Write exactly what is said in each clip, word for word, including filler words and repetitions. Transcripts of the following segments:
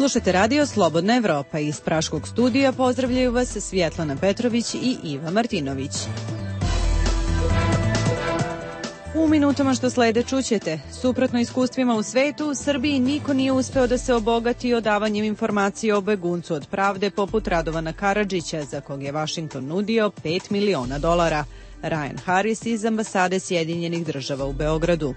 Slušajte radio Slobodna Evropa. Iz Praškog studija pozdravljaju vas Svjetlana Petrović i Iva Martinović. U minutama što slede čućete, suprotno iskustvima u svetu, u Srbiji niko nije uspeo da se obogati odavanjem informacije o beguncu od pravde poput Radovana Karadžića, za kog je Vašington nudio pet miliona dolara. Ryan Harris iz ambasade Sjedinjenih država u Beogradu.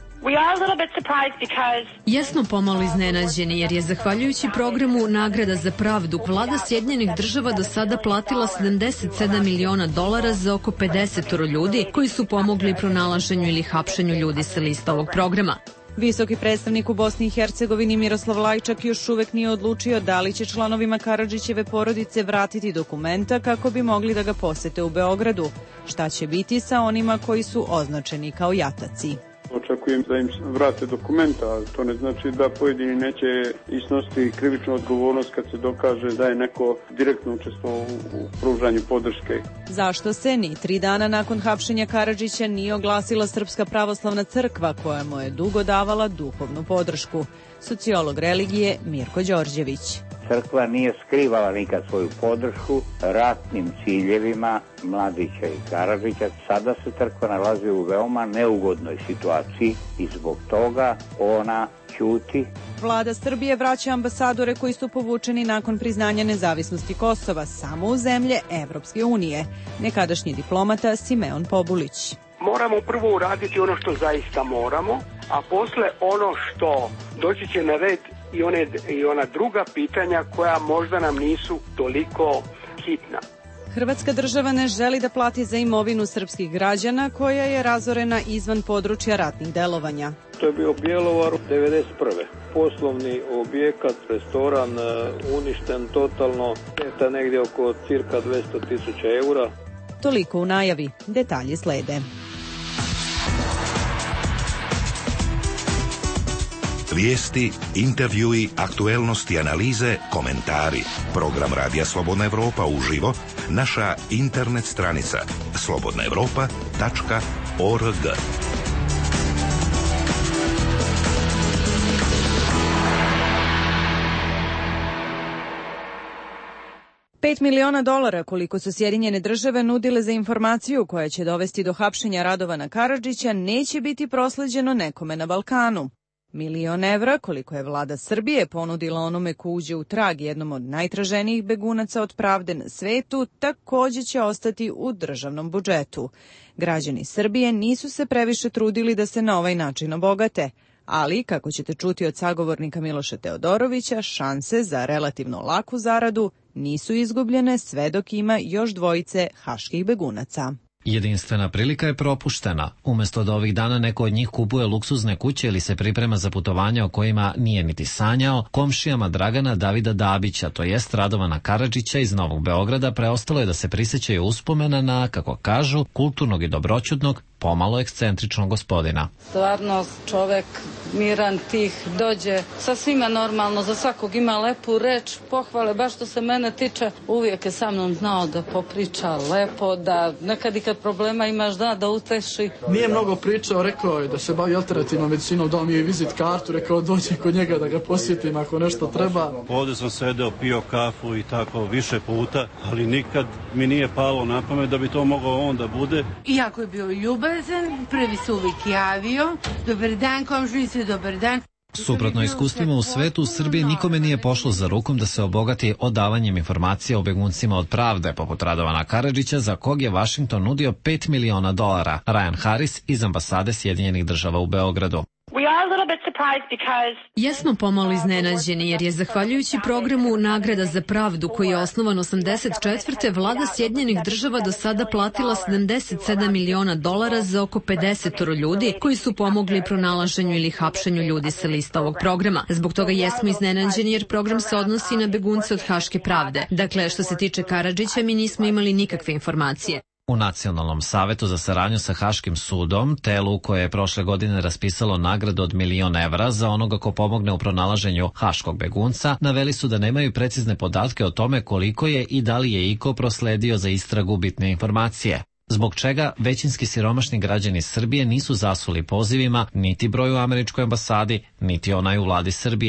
Jesmo pomalo iznenađeni jer je zahvaljujući programu Nagrada za pravdu vlada Sjedinjenih država do sada platila sedamdeset sedam miliona dolara za oko pedeset ljudi koji su pomogli pronalaženju ili hapšenju ljudi sa lista ovog programa. Visoki predstavnik u Bosni i Hercegovini Miroslav Lajčak još uvek nije odlučio da li će članovima Karadžićeve porodice vratiti dokumenta kako bi mogli da ga posete u Beogradu. Šta će biti sa onima koji su označeni kao jataci? Očekujem da im vrate dokumenta, ali to ne znači da pojedini neće isnositi krivičnu odgovornost kad se dokaže da je neko direktno učestvovao u pružanju podrške. Zašto se ni tri dana nakon hapšenja Karadžića nije oglasila Srpska pravoslavna crkva koja mu je dugo davala duhovnu podršku? Sociolog religije Mirko Đorđević. Crkva nije skrivala nikad svoju podršku ratnim ciljevima Mladića i Karadžića. Sada se crkva nalazi u veoma neugodnoj situaciji i zbog toga ona ćuti. Vlada Srbije vraća ambasadore koji su povučeni nakon priznanja nezavisnosti Kosova samo u zemlje Evropske unije. Nekadašnji diplomata Simeon Pobulić. Moramo prvo uraditi ono što zaista moramo, a posle ono što doći će na red i, one, i ona druga pitanja koja možda nam nisu toliko hitna. Hrvatska država ne želi da plati za imovinu srpskih građana koja je razorena izvan područja ratnih delovanja. To je bio Bjelovar devedeset prve. Poslovni objekat, restoran uništen totalno, šteta negdje oko cirka dvesta tisuća eura. Toliko u najavi, detalji slede. Vijesti, intervjui, aktuelnosti, analize, komentari. Program Radija Slobodna Evropa uživo, naša internet stranica slobodna evropa tačka org. Pet miliona dolara koliko su Sjedinjene države nudile za informaciju koja će dovesti do hapšenja Radovana Karadžića neće biti prosleđeno nekome na Balkanu. Milion evra, koliko je vlada Srbije ponudila onome ko uđe u trag jednom od najtraženijih begunaca od pravde na svetu, takođe će ostati u državnom budžetu. Građani Srbije nisu se previše trudili da se na ovaj način obogate, ali, kako ćete čuti od sagovornika Miloša Teodorovića, šanse za relativno laku zaradu nisu izgubljene sve dok ima još dvojice haških begunaca. Jedinstvena prilika je propuštena. Umesto da ovih dana neko od njih kupuje luksuzne kuće ili se priprema za putovanja o kojima nije niti sanjao, komšijama Dragana Davida Dabića, to jest Radovana Karadžića iz Novog Beograda, preostalo je da se prisjećaju uspomena na, kako kažu, kulturnog i dobroćudnog, pomalo ekscentričnog gospodina. Stvarno čovek miran, tih, dođe sa svima normalno, za svakog ima lepu reč, pohvale, baš što se mene tiče, uvijek je sa mnom znao da popriča lepo, da nekad i kad problema imaš da, da uteši. Nije mnogo pričao, rekao je da se bavi alternativnom medicinom, dao mi je vizit kartu, rekao dođe kod njega da ga posjetim ako nešto treba. Ovdje sam sedeo, pio kafu i tako više puta, ali nikad mi nije palo na pamet da bi to mogao on da bude. Iako je bio ljubazan, prvi se uvijek javio, dobar dan komšinice, dobar dan. Suprotno iskustvima u svetu, u Srbiji nikome nije pošlo za rukom da se obogati odavanjem informacija o beguncima od pravde, poput Radovana Karadžića, za kog je Vašington nudio pet miliona dolara. Ryan Harris iz ambasade Sjedinjenih država u Beogradu. Jesmo pomalo iznenađeni jer je zahvaljujući programu Nagrada za pravdu koji je osnovan osamdeset četvrte vlada Sjedinjenih država do sada platila sedamdeset sedam miliona dolara za oko pedeset ljudi koji su pomogli pronalaženju ili hapšenju ljudi sa lista ovog programa. Zbog toga jesmo iznenađeni jer program se odnosi na begunce od haške pravde. Dakle, što se tiče Karadžića, mi nismo imali nikakve informacije. U Nacionalnom savetu za saradnju sa Haškim sudom, telu koje je prošle godine raspisalo nagradu od milion evra za onoga ko pomogne u pronalaženju haškog begunca, naveli su da nemaju precizne podatke o tome koliko je i da li je iko prosledio za istragu bitne informacije. Zbog čega većinski siromašni građani Srbije nisu zasuli pozivima niti broju u američkoj ambasadi, niti onaj u vladi Srbije.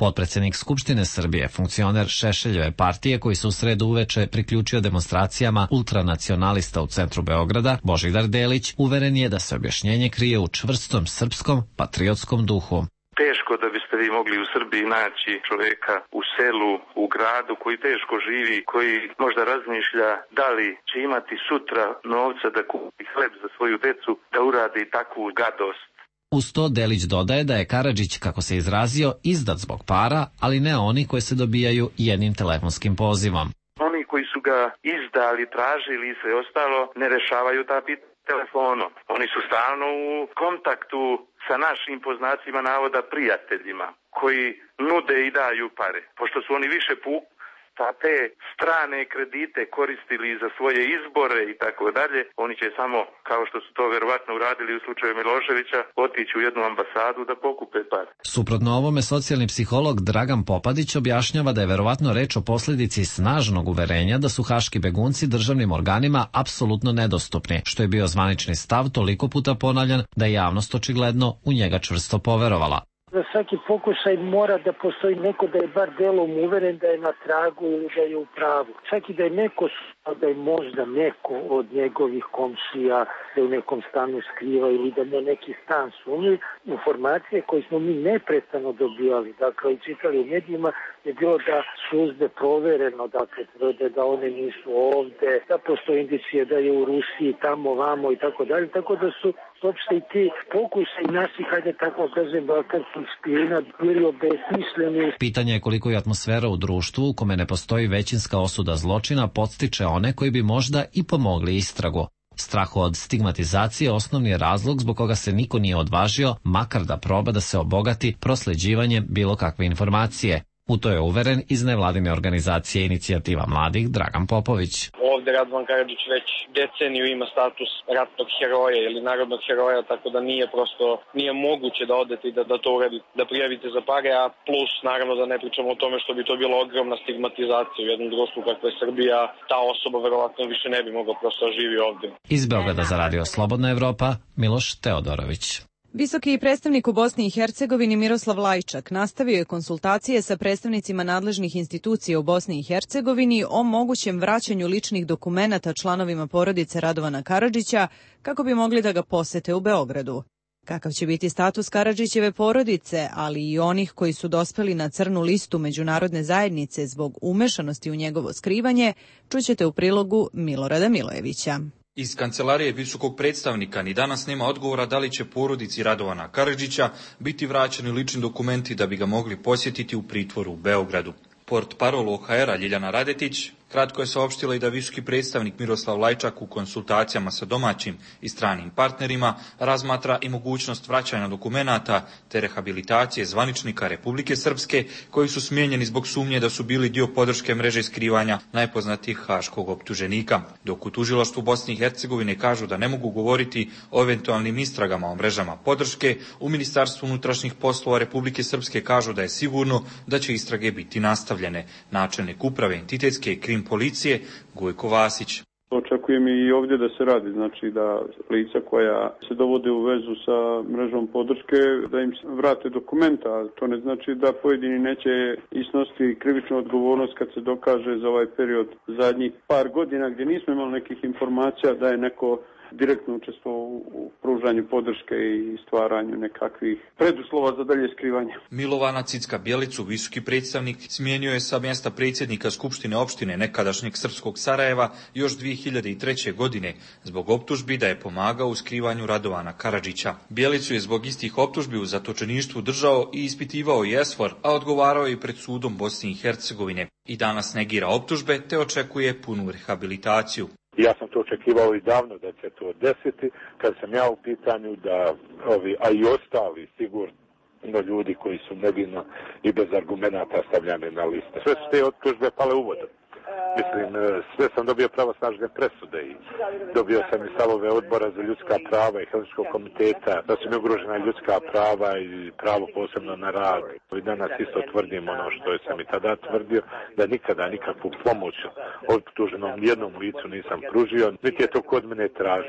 Potpredsednik Skupštine Srbije, funkcioner Šešeljeve partije koji se u sredu uveče priključio demonstracijama ultranacionalista u centru Beograda, Božidar Delić, uveren je da se objašnjenje krije u čvrstom srpskom patriotskom duhu. Teško da biste vi mogli u Srbiji naći čoveka u selu, u gradu koji teško živi, koji možda razmišlja da li će imati sutra novca da kupi hleb za svoju decu, da uradi takvu gadost. Uz to Delić dodaje da je Karadžić, kako se izrazio, izdat zbog para, ali ne oni koji se dobijaju jednim telefonskim pozivom. Oni koji su ga izdali, tražili i sve ostalo, ne rešavaju ta pitanja telefonom. Oni su stalno u kontaktu sa našim, po znacima navoda, prijateljima koji nude i daju pare. Pošto su oni više puk, pa te strane kredite koristili za svoje izbore i tako dalje, oni će samo, kao što su to verovatno uradili u slučaju Miloševića, otići u jednu ambasadu da pokupe pare. Suprotno ovome, socijalni psiholog Dragan Popadić objašnjava da je verovatno reč o posljedici snažnog uverenja da su haški begunci državnim organima apsolutno nedostupni, što je bio zvanični stav toliko puta ponavljan da je javnost očigledno u njega čvrsto poverovala. Za svaki pokušaj mora da postoji neko da je bar delom uveren da je na tragu ili da je u pravu. Čak i da je neko, da je možda neko od njegovih komšija da je u nekom stanu skriva ili da mu neki stan sumnji. Informacije koje smo mi neprestano dobijali, dakle i čitali u medijima, je bilo da službe provereno, dakle tvrde da one nisu ovde, da postoje indicije da je u Rusiji, tamo, vamo i tako dalje, tako da su uopšte i ti pokušaj naših, hajde tako kažem, balkanskih špijina bili obesmišljeni. Pitanje je koliko je atmosfera u društvu u kome ne postoji većinska osuda zločina podstiče one koji bi možda i pomogli istragu. Strah od stigmatizacije osnovni je razlog zbog koga se niko nije odvažio, makar da proba da se obogati prosleđivanjem bilo kakve informacije. U to je uveren iz nevladine organizacije Inicijativa mladih Dragan Popović. Ovde Radovan Karadžić već deceniju ima status ratnog heroja ili narodnog heroja, tako da nije prosto, nije moguće da odete i da, da to uradite, da prijavite za pare, a plus naravno da ne pričamo o tome što bi to bila ogromna stigmatizacija u jednom društvu kakva je Srbija, ta osoba verovatno više ne bi mogla prosto živi ovde. Iz Beograda za Radio Slobodna Evropa, Miloš Teodorović. Visoki predstavnik u Bosni i Hercegovini Miroslav Lajčak nastavio je konsultacije sa predstavnicima nadležnih institucija u Bosni i Hercegovini o mogućem vraćanju ličnih dokumenata članovima porodice Radovana Karadžića kako bi mogli da ga posete u Beogradu. Kakav će biti status Karadžićeve porodice, ali i onih koji su dospeli na crnu listu međunarodne zajednice zbog umešanosti u njegovo skrivanje, čućete u prilogu Milorada Milojevića. Iz kancelarije visokog predstavnika ni danas nema odgovora da li će porodici Radovana Karadžića biti vraćeni lični dokumenti da bi ga mogli posjetiti u pritvoru u Beogradu. Portparol O H R-a Ljiljana Radetić kratko je saopštila i da visoki predstavnik Miroslav Lajčak u konsultacijama sa domaćim i stranim partnerima razmatra i mogućnost vraćanja dokumenata te rehabilitacije zvaničnika Republike Srpske koji su smijenjeni zbog sumnje da su bili dio podrške mreže skrivanja najpoznatijih haškog optuženika. Dok u tužilaštvu Bosne i Hercegovine kažu da ne mogu govoriti o eventualnim istragama o mrežama podrške, u Ministarstvu unutrašnjih poslova Republike Srpske kažu da je sigurno da će istrage biti nastavljene. Načelnik uprave entitetske krim policije Gojko Vasić. Očekujem i ovdje da se radi, znači da lica koja se dovode u vezu sa mrežom podrške, da im vrate dokumenta, ali to ne znači da pojedini neće isnositi krivičnu odgovornost kad se dokaže za ovaj period zadnjih par godina gdje nismo imali nekih informacija da je neko direktno učestvovao u pružanju podrške i stvaranju nekakvih preduslova za dalje skrivanje. Milovana Cicka-Bjelicu, visoki predstavnik, smijenio je sa mjesta predsjednika Skupštine opštine nekadašnjeg srpskog Sarajeva još dvije hiljade treće. godine zbog optužbi da je pomagao u skrivanju Radovana Karadžića. Bjelicu je zbog istih optužbi u zatočeništvu držao i ispitivao i S F O R, a odgovarao je pred sudom Bosne i Hercegovine. I danas negira optužbe te očekuje punu rehabilitaciju. Ja sam to očekivao i davno da će to desiti, kad sam ja u pitanju da ovi, a i ostali sigurno ljudi koji su nevino i bez argumenata stavljane na liste. Sve su te optužbe pale u vodu. Mislim, sve sam dobio pravosnažne presude i dobio sam i stavove odbora za ljudska prava i Helsinškog komiteta, da su mi ugrožena ljudska prava i pravo posebno na rad. I danas isto tvrdim ono što sam i tada tvrdio, da nikada nikakvu pomoć optuženom jednom licu nisam pružio, niti je to kod mene tražio.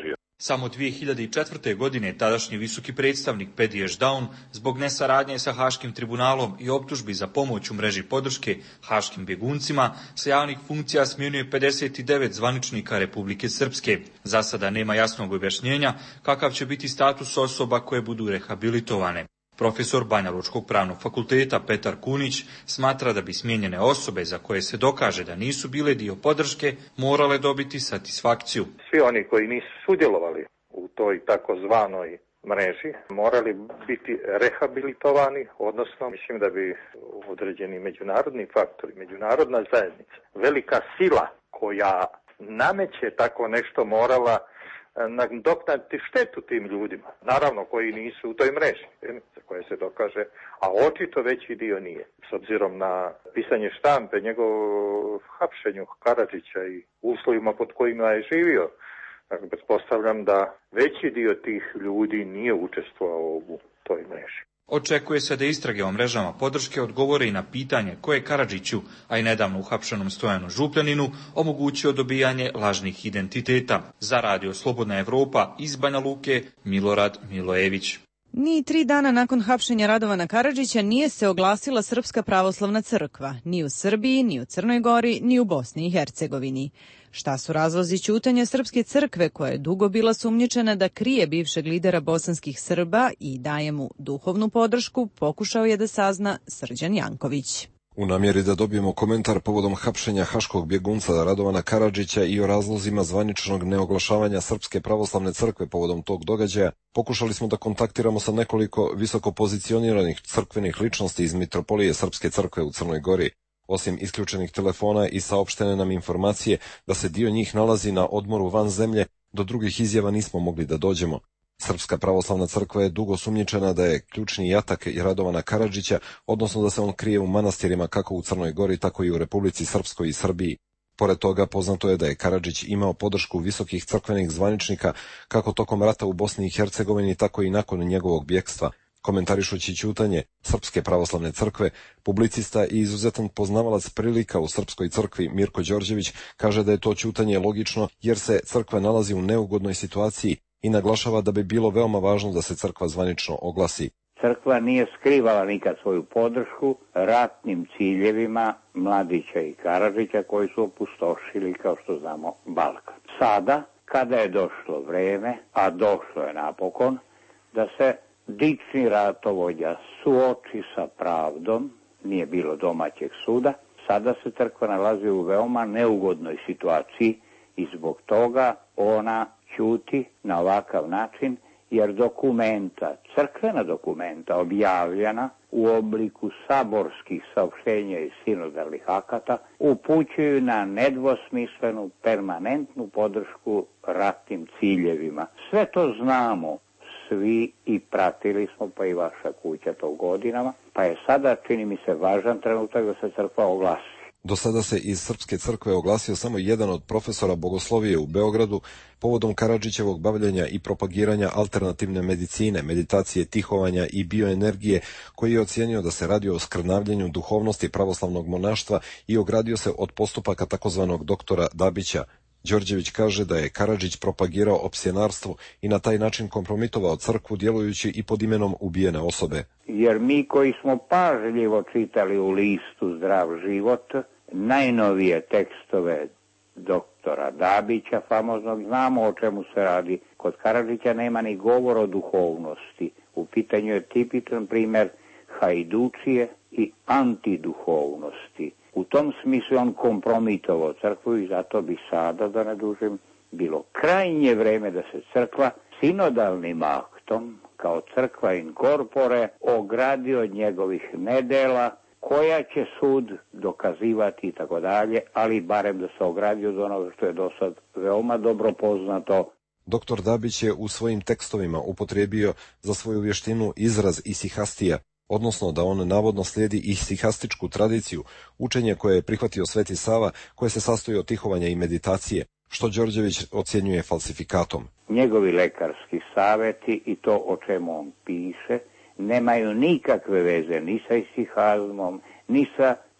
Samo dvije hiljade četvrte. godine tadašnji visoki predstavnik Pedi Ešdaun zbog nesaradnje sa Haškim tribunalom i optužbi za pomoć u mreži podrške haškim bjeguncima sa javnih funkcija smijenio pedeset devet zvaničnika Republike Srpske. Za sada nema jasnog objašnjenja kakav će biti status osoba koje budu rehabilitovane. Profesor Banjalučkog pravnog fakulteta Petar Kunić smatra da bi smijenjene osobe za koje se dokaže da nisu bile dio podrške morale dobiti satisfakciju. Svi oni koji nisu sudjelovali u toj takozvanoj mreži morali biti rehabilitovani, odnosno mislim da bi određeni međunarodni faktori, međunarodna zajednica, velika sila koja nameće tako nešto morala nadoknaditi štetu tim ljudima, naravno koji nisu u toj mreži, za koje se dokaže, a očito veći dio nije. S obzirom na pisanje štampe, njegov hapšenju Karadžića i uslovima pod kojima je živio, pretpostavljam da veći dio tih ljudi nije učestvovao u toj mreži. Očekuje se da istrage o mrežama podrške odgovore i na pitanje ko je Karadžiću, a i nedavno uhapšenom Stojanu Župljaninu, omogućio dobijanje lažnih identiteta. Za Radio Slobodna Evropa iz Banja Luke, Milorad Milojević. Ni tri dana nakon hapšenja Radovana Karadžića nije se oglasila Srpska pravoslavna crkva, ni u Srbiji, ni u Crnoj Gori, ni u Bosni i Hercegovini. Šta su razlozi ćutanja Srpske crkve, koja je dugo bila sumnjičena da krije bivšeg lidera bosanskih Srba i daje mu duhovnu podršku, pokušao je da sazna Srđan Janković. U namjeri da dobijemo komentar povodom hapšenja haškog bjegunca Radovana Karadžića i o razlozima zvaničnog neoglašavanja Srpske pravoslavne crkve povodom tog događaja, pokušali smo da kontaktiramo sa nekoliko visoko pozicioniranih crkvenih ličnosti iz Mitropolije Srpske crkve u Crnoj Gori. Osim isključenih telefona i saopštene nam informacije da se dio njih nalazi na odmoru van zemlje, do drugih izjava nismo mogli da dođemo. Srpska pravoslavna crkva je dugo sumnjičena da je ključni jatak Radovana Karadžića, odnosno da se on krije u manastirima kako u Crnoj Gori, tako i u Republici Srpskoj i Srbiji. Pored toga, poznato je da je Karadžić imao podršku visokih crkvenih zvaničnika kako tokom rata u Bosni i Hercegovini, tako i nakon njegovog bjekstva. Komentarišući ćutanje Srpske pravoslavne crkve, publicista i izuzetan poznavalac prilika u Srpskoj crkvi Mirko Đorđević kaže da je to ćutanje logično jer se crkva nalazi u neugodnoj situaciji i naglašava da bi bilo veoma važno da se crkva zvanično oglasi. Crkva nije skrivala nikad svoju podršku ratnim ciljevima Mladića i Karadžića koji su opustošili, kao što znamo, Balkan. Sada, kada je došlo vreme, a došlo je napokon, da se dični ratovođa suoči sa pravdom, nije bilo domaćeg suda, sada se crkva nalazi u veoma neugodnoj situaciji i zbog toga ona ćuti na ovakav način, jer dokumenta, crkvena dokumenta objavljena u obliku saborskih saopštenja i sinodalnih akata upućuju na nedvosmislenu permanentnu podršku ratnim ciljevima. Sve to znamo svi i pratili smo, pa i vaša kuća to godinama, pa je sada, čini mi se, važan trenutak da se crkva oglasi. Do sada se iz Srpske crkve oglasio samo jedan od profesora bogoslovije u Beogradu povodom Karadžićevog bavljenja i propagiranja alternativne medicine, meditacije, tihovanja i bioenergije, koji je ocijenio da se radi o skrnavljenju duhovnosti pravoslavnog monaštva i ogradio se od postupaka takozvanog doktora Dabića. Đorđević kaže da je Karadžić propagirao opsjenarstvo i na taj način kompromitovao crkvu djelujući i pod imenom ubijene osobe. Jer mi koji smo pažljivo čitali u listu Zdrav život najnovije tekstove doktora Dabića, famoznog, znamo o čemu se radi. Kod Karadžića nema ni govor o duhovnosti. U pitanju je tipičan primjer hajdučije i antiduhovnosti. U tom smislu on kompromitovao crkvu i zato bi sada, da ne dužim, bilo krajnje vreme da se crkva sinodalnim aktom, kao crkva in corpore, ogradi od njegovih nedela, koja će sud dokazivati i tako dalje, ali barem da se ogradi od onoga što je do sad veoma dobro poznato. Doktor Dabić je u svojim tekstovima upotrijebio za svoju vještinu izraz isihastija, odnosno da on navodno slijedi isihastičku tradiciju, učenje koje je prihvatio Sveti Sava, koje se sastoji od tihovanja i meditacije, što Đorđević ocjenjuje falsifikatom. Njegovi lekarski savjeti i to o čemu on piše nemaju nikakve veze ni sa isihazmom, ni sa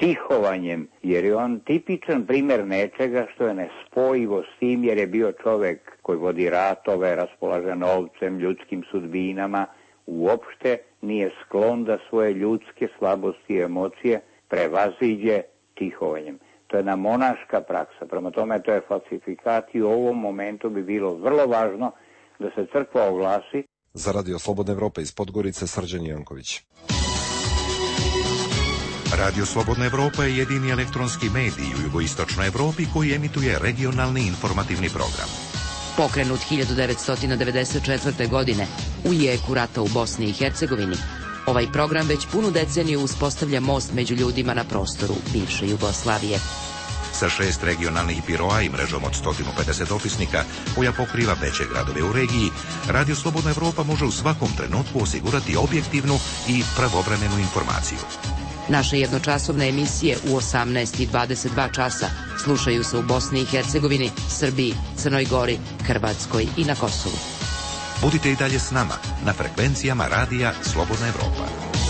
tihovanjem, jer je on tipičan primjer nečega što je nespojivo s tim, jer je bio čovek koji vodi ratove, raspolaže novcem, ljudskim sudbinama, uopšte nije sklon da svoje ljudske slabosti i emocije prevaziđe tihovanjem. To je jedna monaška praksa, prema tome to je falsifikat i u ovom momentu bi bilo vrlo važno da se crkva oglasi. Za Radio Slobodna Evropa iz Podgorice, Srđan Janković. Radio Slobodna Evropa je jedini elektronski medij u jugoistočnoj Evropi koji emituje regionalni informativni program. Pokrenut hiljadu devetsto devedeset četvrte. godine u jeku rata u Bosni i Hercegovini, ovaj program već punu deceniju uspostavlja most među ljudima na prostoru bivše Jugoslavije. Sa šest regionalnih biroa i mrežom od sto pedeset opisnika koja pokriva veće gradove u regiji, Radio Slobodna Evropa može u svakom trenutku osigurati objektivnu i pravovremenu informaciju. Naše jednočasovne emisije u osamnaest i dvadeset dva časa slušaju se u Bosni i Hercegovini, Srbiji, Crnoj Gori, Hrvatskoj i na Kosovu. Budite i dalje s nama na frekvencijama Radija Slobodna Evropa.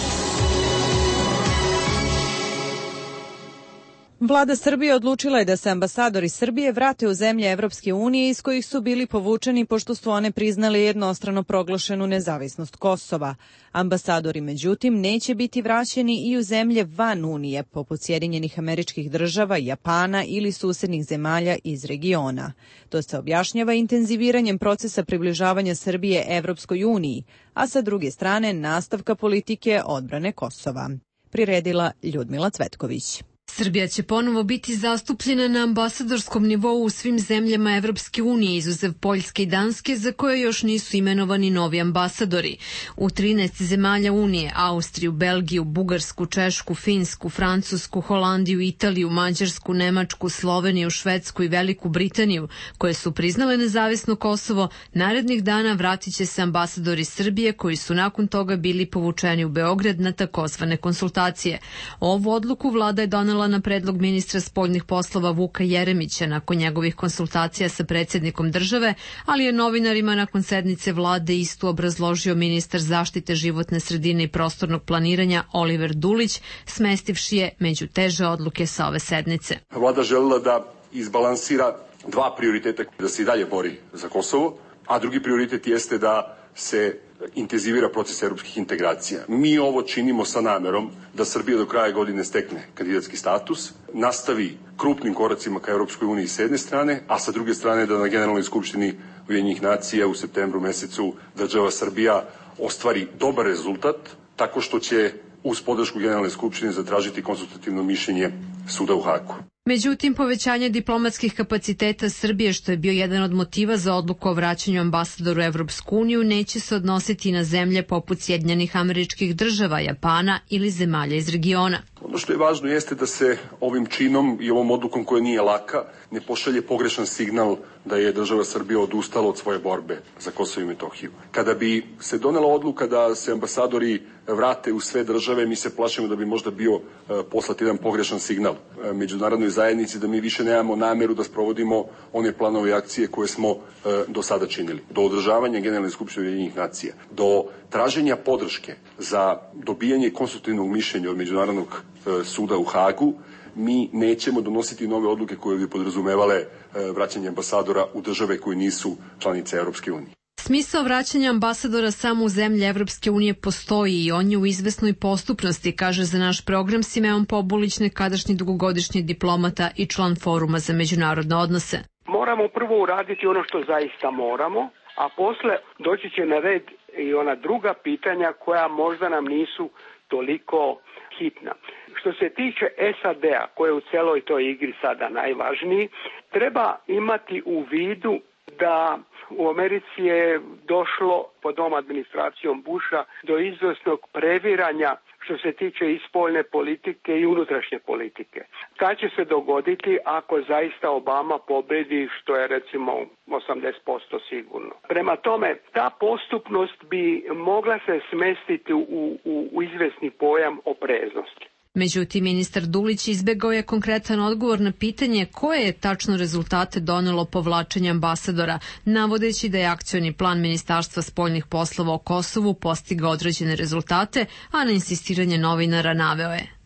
Vlada Srbije odlučila je da se ambasadori Srbije vrate u zemlje Evropske unije iz kojih su bili povučeni pošto su one priznali jednostrano proglašenu nezavisnost Kosova. Ambasadori, međutim, neće biti vraćeni i u zemlje van Unije, poput Sjedinjenih Američkih Država, Japana ili susednih zemalja iz regiona. To se objašnjava intenziviranjem procesa približavanja Srbije Evropskoj uniji, a sa druge strane nastavka politike odbrane Kosova. Priredila Ljudmila Cvetković. Srbija će ponovo biti zastupljena na ambasadorskom nivou u svim zemljama Evropske unije, izuzev Poljske i Danske, za koje još nisu imenovani novi ambasadori. U trinaest zemalja Unije, Austriju, Belgiju, Bugarsku, Češku, Finsku, Francusku, Holandiju, Italiju, Mađarsku, Nemačku, Sloveniju, Švedsku i Veliku Britaniju, koje su priznale nezavisno Kosovo, narednih dana vratit će se ambasadori Srbije koji su nakon toga bili povučeni u Beograd na takozvane konsultacije. Ovu odluku vlada je donela na predlog ministra spoljnih poslova Vuka Jeremića nakon njegovih konsultacija sa predsjednikom države, ali je novinarima nakon sednice vlade istu obrazložio ministar zaštite životne sredine i prostornog planiranja Oliver Dulić, smestivši je među teže odluke sa ove sednice. Vlada želela da izbalansira dva prioriteta, da se i dalje bori za Kosovo, a drugi prioritet jeste da se intenzivira proces evropskih integracija. Mi ovo činimo sa namerom da Srbija do kraja godine stekne kandidatski status, nastavi krupnim koracima ka Evropskoj uniji s jedne strane, a sa druge strane da na Generalnoj skupštini Ujedinjenih nacija u septembru mesecu država Srbija ostvari dobar rezultat tako što će uz podršku Generalne skupštine zatražiti konsultativno mišljenje suda u Hagu. Međutim, povećanje diplomatskih kapaciteta Srbije, što je bio jedan od motiva za odluku o vraćanju ambasadoru u Evropsku uniju, neće se odnositi na zemlje poput Sjedinjenih Američkih Država, Japana ili zemalja iz regiona. Ono što je važno jeste da se ovim činom i ovom odlukom koja nije laka ne pošalje pogrešan signal da je država Srbija odustala od svoje borbe za Kosovo i Metohiju. Kada bi se donela odluka da se ambasadori vrate u sve države, mi se plašimo da bi možda bio poslat jedan pogrešan signal međunarodnoj zajednici da mi više nemamo nameru da sprovodimo one planove i akcije koje smo do sada činili. Do održavanja Generalne skupštine Ujedinjenih nacija, do traženja podrške za dobijanje konstruktivnog mišljenja od Međunarodnog suda u Hagu, mi nećemo donositi nove odluke koje bi podrazumevale vraćanje ambasadora u države koje nisu članice Evropske unije. Smisao vraćanja ambasadora samo u zemlje Evropske unije postoji i on je u izvesnoj postupnosti, kaže za naš program Simeon Pobulić, nekadašnji dugogodišnji diplomata i član Foruma za međunarodne odnose. Moramo prvo uraditi ono što zaista moramo, a posle doći će na red i ona druga pitanja koja možda nam nisu toliko hitna. Što se tiče S A D-a, koje je u celoj toj igri sada najvažniji, treba imati u vidu da u Americi je došlo pod ovom administracijom Busha do izvesnog previranja što se tiče i spoljne politike i unutrašnje politike. Kad će se dogoditi ako zaista Obama pobedi, što je recimo osamdeset posto sigurno. Prema tome, ta postupnost bi mogla se smestiti u, u, u izvesni pojam opreznosti. Međutim, ministar Dulić izbegao je konkretan odgovor na pitanje koje je tačno rezultate donelo povlačenje ambasadora, navodeći da je akcioni plan Ministarstva spoljnih poslova o Kosovu postigao određene rezultate, a na insistiranje novinara naveo je.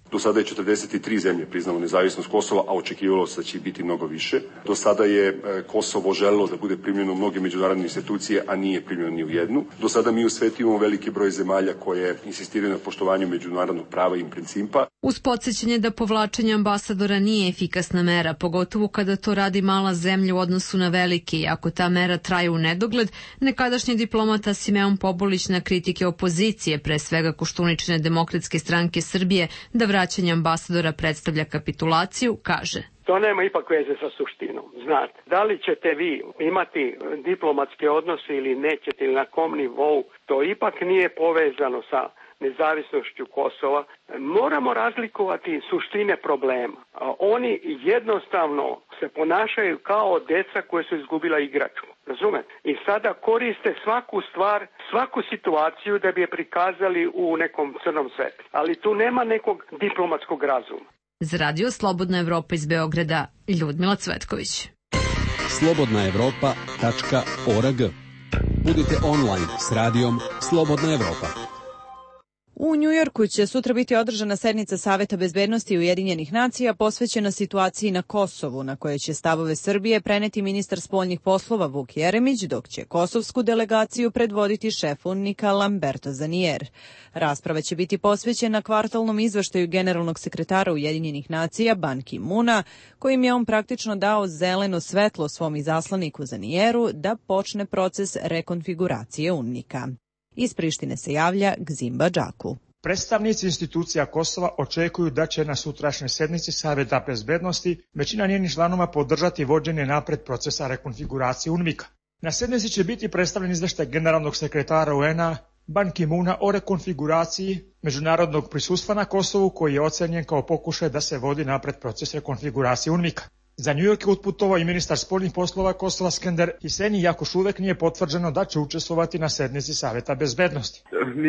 Do sada je četrdeset tri zemlje priznalo nezavisnost Kosova, a očekivalo se da će biti mnogo više. Do sada je Kosovo želelo da bude primljeno u mnoge međunarodne institucije, a nije primljeno ni u jednu. Do sada mi u svetu imamo veliki broj zemalja koje insistiraju na poštovanju međunarodnog prava i principa. Uz podsjećanje da povlačenje ambasadora nije efikasna mera, pogotovo kada to radi mala zemlja u odnosu na velike, i ako ta mera traje u nedogled, nekadašnji diplomata Simeon Pobulić na kritike opozicije, pre svega Koštuničine Demokratske stranke Srbije, da vraćanje ambasadora predstavlja kapitulaciju, kaže: To nema ipak veze sa suštinom. Znate, da li ćete vi imati diplomatske odnose ili nećete, ili na kom nivou, to ipak nije povezano sa nezavisnošću Kosova. Moramo razlikovati suštine problema. Oni jednostavno se ponašaju kao deca koje su izgubila igračku. Razumete? I sada koriste svaku stvar, svaku situaciju da bi je prikazali u nekom crnom svetu. Ali tu nema nekog diplomatskog razuma. Za radio Slobodna Evropa iz Beograda, Ljudmila Cvetković. slobodna evropa tačka org. Budite online s radijom Slobodna Evropa. U Njujorku će sutra biti održana sednica Saveta bezbednosti Ujedinjenih nacija posvećena situaciji na Kosovu, na kojoj će stavove Srbije preneti ministar spoljnih poslova Vuk Jeremić, dok će kosovsku delegaciju predvoditi šef UNMIK-a Lamberto Zanier. Rasprava će biti posvećena kvartalnom izveštaju generalnog sekretara Ujedinjenih nacija Ban Ki-muna, kojim je on praktično dao zeleno svetlo svom izaslaniku Zanieru da počne proces rekonfiguracije UNMIK-a. Iz Prištine se javlja Gzimba Džaku. Predstavnici institucija Kosova očekuju da će na sutrašnjoj sednici Saveta bezbednosti većina njenih članova podržati vođenje napred procesa rekonfiguracije UNMIK-a. Na sednici će biti predstavljen izveštaj generalnog sekretara U N-a Ban Ki-muna o rekonfiguraciji međunarodnog prisustva na Kosovu, koji je ocenjen kao pokušaj da se vodi napred proces rekonfiguracije UNMIK-a. Za New York je otputovao i ministar spoljnih poslova Kosova Skender Hiseni, iako još uvek nije potvrđeno da će učestvovati na sednici Saveta bezbednosti.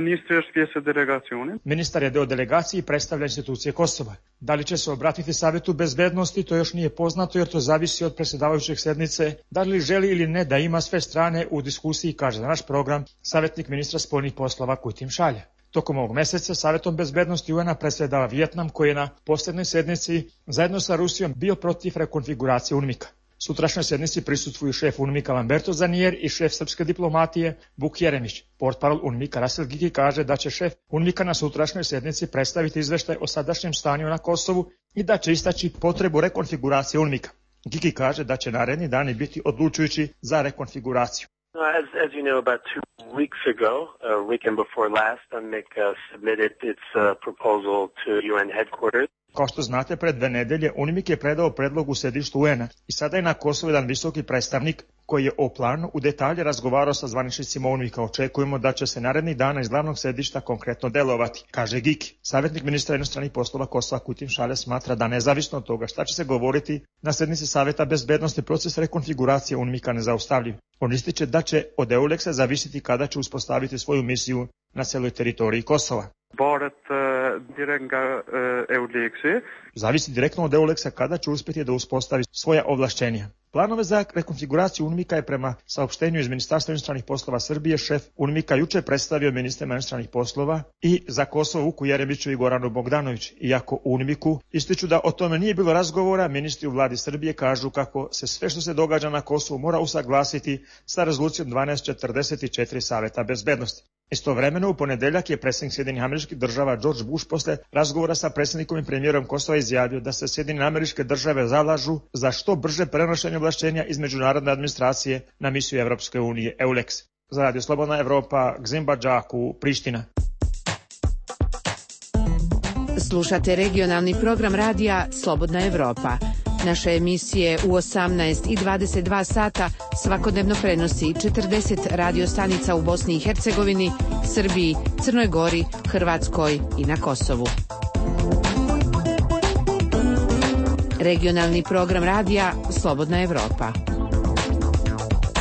Ministar je deo delegacije i predstavlja institucije Kosova. Da li će se obratiti Savetu bezbednosti, to još nije poznato, jer to zavisi od predsjedavajućeg sednice, da li želi ili ne da ima sve strane u diskusiji, kaže za naš program savjetnik ministra spoljnih poslova Kujtim Šalja. Tokom ovog meseca Savetom bezbednosti U N-a predsjedava Vijetnam, koji je na posljednoj sednici zajedno sa Rusijom bio protiv rekonfiguracije UNMIK-a. Sutrašnjoj sednici prisustvuju šef UNMIK-a Lamberto Zanier i šef srpske diplomatije Vuk Jeremić. Portparol UNMIK-a Rasil Giki kaže da će šef UNMIK-a na sutrašnjoj sednici predstaviti izveštaj o sadašnjem stanju na Kosovu i da će istaći potrebu rekonfiguracije UNMIK-a. Giki kaže da će naredni dani biti odlučujući za rekonfiguraciju. As, as you know, about two weeks ago, a weekend before last, UNMIK uh, submitted its uh, proposal to U N headquarters. Kao što znate, pred dve nedelje UNMIK je predao predlog u sedištu U N-a i sada je na Kosovu jedan visoki predstavnik koji je o planu u detalje razgovarao sa zvaničnicima UNMIK-a. Očekujemo da će se narednih dana iz glavnog sedišta konkretno delovati, kaže Giki. Savjetnik ministra inostranih poslova Kosova Kujtim Šalja smatra da nezavisno od toga šta će se govoriti na sednici Saveta bezbednosti proces rekonfiguracije UNMIK-a nezaustavljiv. On ističe da će od EULEX-a zavisiti kada će uspostaviti svoju misiju na celoj teritoriji Kosova. Zavisi direktno od EULEX-a kada će uspjeti da uspostavi svoja ovlašćenja. Planove za rekonfiguraciju UNMIK-a je prema saopštenju iz Ministarstva inostranih poslova Srbije šef UNMIK-a juče predstavio ministrima inostranih poslova i za Kosovo Vuku Jeremiću i Goranu Bogdanović. Iako u UNMIK-u ističu da o tome nije bilo razgovora, ministri u vladi Srbije kažu kako se sve što se događa na Kosovu mora usaglasiti sa rezolucijom dvanaest četrdeset četiri Saveta bezbednosti. Istovremeno u ponedeljak je predsjednik Sjedinjenih Američkih Država George Bush posle razgovora sa predsjednikom i premijerom Kosova izjavio da se Sjedinjene Američke Države zalažu za što brže prenošenje ovlašćenja iz međunarodne administracije na misiju Evropske unije EULEX. Za Radio Slobodna Evropa, Gzimba Džaku, Priština. Slušate regionalni program radija Slobodna Evropa. Naše emisije u osamnaest i dvadeset dva sata svakodnevno prenosi četrdeset radio stanica u Bosni i Hercegovini, Srbiji, Crnoj Gori, Hrvatskoj i na Kosovu. Regionalni program radija Slobodna Evropa.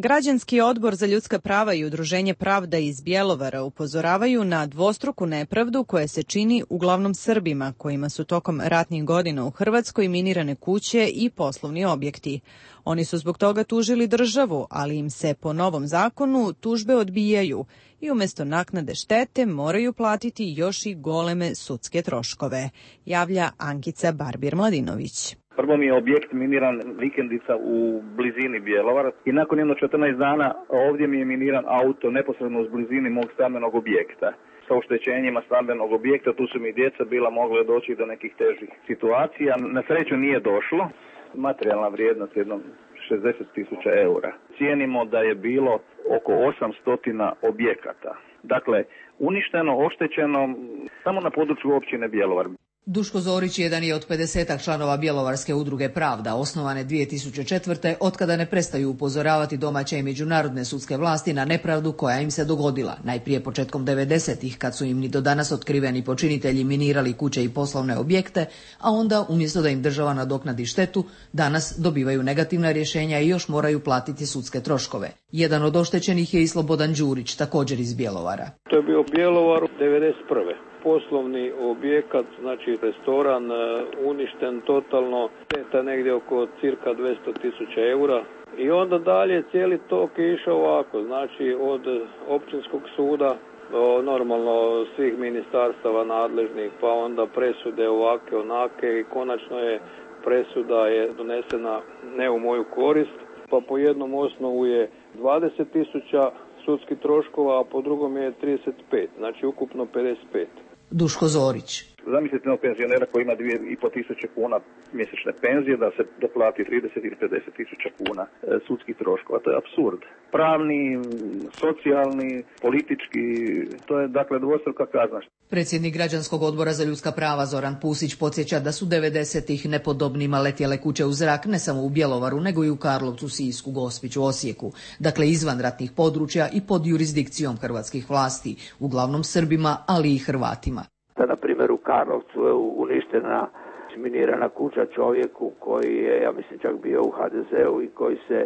Građanski odbor za ljudska prava i Udruženje Pravda iz Bjelovara upozoravaju na dvostruku nepravdu koja se čini uglavnom Srbima, kojima su tokom ratnih godina u Hrvatskoj minirane kuće i poslovni objekti. Oni su zbog toga tužili državu, ali im se po novom zakonu tužbe odbijaju i umjesto naknade štete moraju platiti još i goleme sudske troškove, javlja Ankica Barbir-Mladinović. Prvo mi je objekt miniran vikendica u blizini Bjelovara i nakon jedno četrnaest dana ovdje mi je miniran auto neposredno u blizini mog stambenog objekta. Sa oštećenjima stambenog objekta tu su mi djeca bila mogla doći do nekih težih situacija. Na sreću nije došlo. Materijalna vrijednost jedno šezdeset tisuća eura. Cijenimo da je bilo oko osamsto objekata. Dakle, uništeno, oštećeno samo na području općine Bjelovar. Duško Zorić jedan je od pedesetak članova Bjelovarske udruge Pravda, osnovane dvije tisuće četvrte. otkada ne prestaju upozoravati domaće i međunarodne sudske vlasti na nepravdu koja im se dogodila. Najprije početkom devedesetih, kad su im ni do danas otkriveni počinitelji minirali kuće i poslovne objekte, a onda, umjesto da im država nadoknadi štetu, danas dobivaju negativna rješenja i još moraju platiti sudske troškove. Jedan od oštećenih je i Slobodan Đurić, također iz Bjelovara. To je bio Bjelovar devedeset prve poslovni objekat, znači restoran, uništen totalno, šteta negdje oko cirka dvjesto tisuća eura. I onda dalje cijeli tok je išao ovako, znači od općinskog suda do normalno svih ministarstava nadležnih, pa onda presude ovake, onake i konačno je presuda je donesena ne u moju korist, pa po jednom osnovu je dvadeset tisuća sudskih troškova, a po drugom je trideset pet, znači ukupno pedeset pet. Duško Zorić. Zamislite jednog penzionera koji ima dvije i po tisuće kuna mjesečne penzije da se doplati trideset ili pedeset tisuća kuna e, sudskih troškova. To je apsurd. Pravni, socijalni, politički, to je dakle dvostruka kazna. Predsjednik Građanskog odbora za ljudska prava Zoran Pusić podsjeća da su devedesetih nepodobnima letjele kuće u zrak ne samo u Bjelovaru, nego i u Karlovcu, Sisku, Gospiću, Osijeku. Dakle, izvan ratnih područja i pod jurisdikcijom hrvatskih vlasti, uglavnom Srbima, ali i Hrvatima. Da, na primjer, u Karlovcu je uništena minirana kuća čovjeku koji je, ja mislim, čak bio u ha de zeu i koji se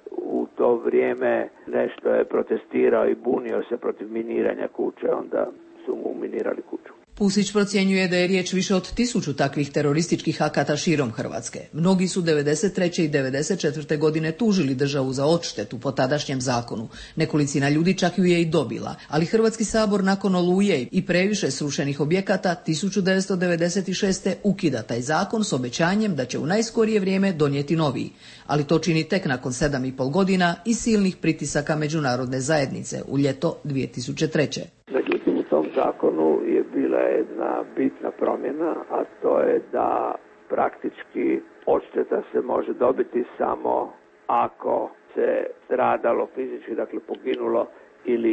u to vrijeme nešto je protestirao i bunio se protiv miniranja kuće, onda su mu minirali kuću. Pusić procjenjuje da je riječ više od tisuću takvih terorističkih akata širom Hrvatske. Mnogi su devedeset treće i devedeset četvrte godine tužili državu za odštetu po tadašnjem zakonu. Nekolicina ljudi čak ju je i dobila, ali Hrvatski sabor nakon Oluje i previše srušenih objekata tisuću devetsto devedeset šeste ukida taj zakon s obećanjem da će u najskorije vrijeme donijeti noviji. Ali to čini tek nakon sedam i pol godina i silnih pritisaka međunarodne zajednice u ljeto dvije tisuće treće. Međutim, u tom zakonu je bila jedna bitna promjena, a to je da praktički odšteta se može dobiti samo ako se stradalo fizički, dakle poginulo ili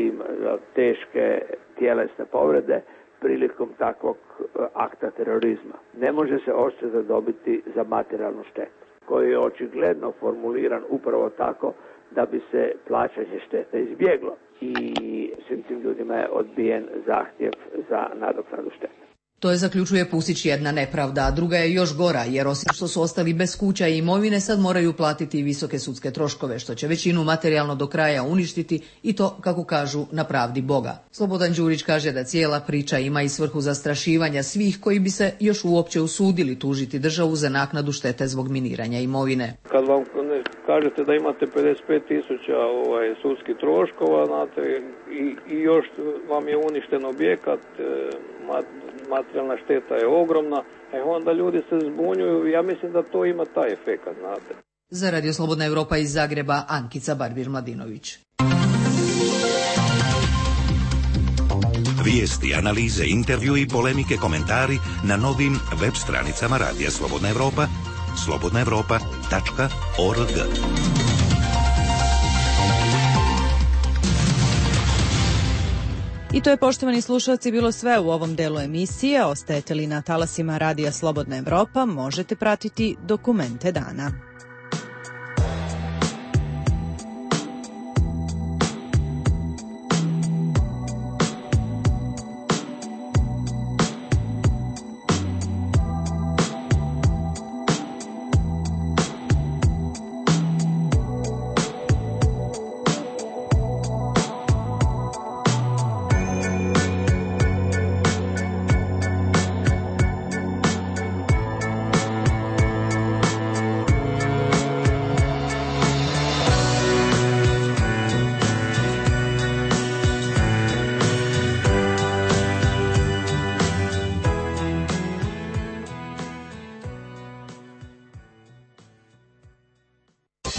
teške tjelesne povrede prilikom takvog akta terorizma. Ne može se odšteta dobiti za materijalnu štetu, koji je očigledno formuliran upravo tako da bi se plaćanje štete izbjeglo. I svim tim ljudima je odbijen zahtjev za nadoknadu štete. To je, zaključuje Pusić, jedna nepravda, a druga je još gora, jer osim što su ostali bez kuća i imovine, sad moraju platiti i visoke sudske troškove, što će većinu materijalno do kraja uništiti i to, kako kažu, na pravdi Boga. Slobodan Đurić kaže da cijela priča ima i svrhu zastrašivanja svih koji bi se još uopće usudili tužiti državu za naknadu štete zbog miniranja imovine. Kad vam kažete da imate pedeset pet tisuća ovaj, sudskih troškova, znate, i, i još vam je uništen objekat, mat, materijalna šteta je ogromna, e onda ljudi se zbunjuju, ja mislim da to ima taj efekat, znate. Za Radio Slobodna Evropa iz Zagreba, Ankica Barbir-Mladinović. Vijesti, analize, intervju i polemike, komentari na novim web stranicama Radija Slobodna Evropa, slobodna evropa tačka org. I to je, poštovani slušalci, bilo sve u ovom delu emisije. Ostajete li na talasima Radija Slobodna Evropa, možete pratiti dokumente dana.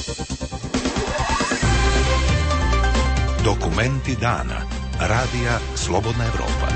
Dokumenti dana. Radija Slobodna Evropa.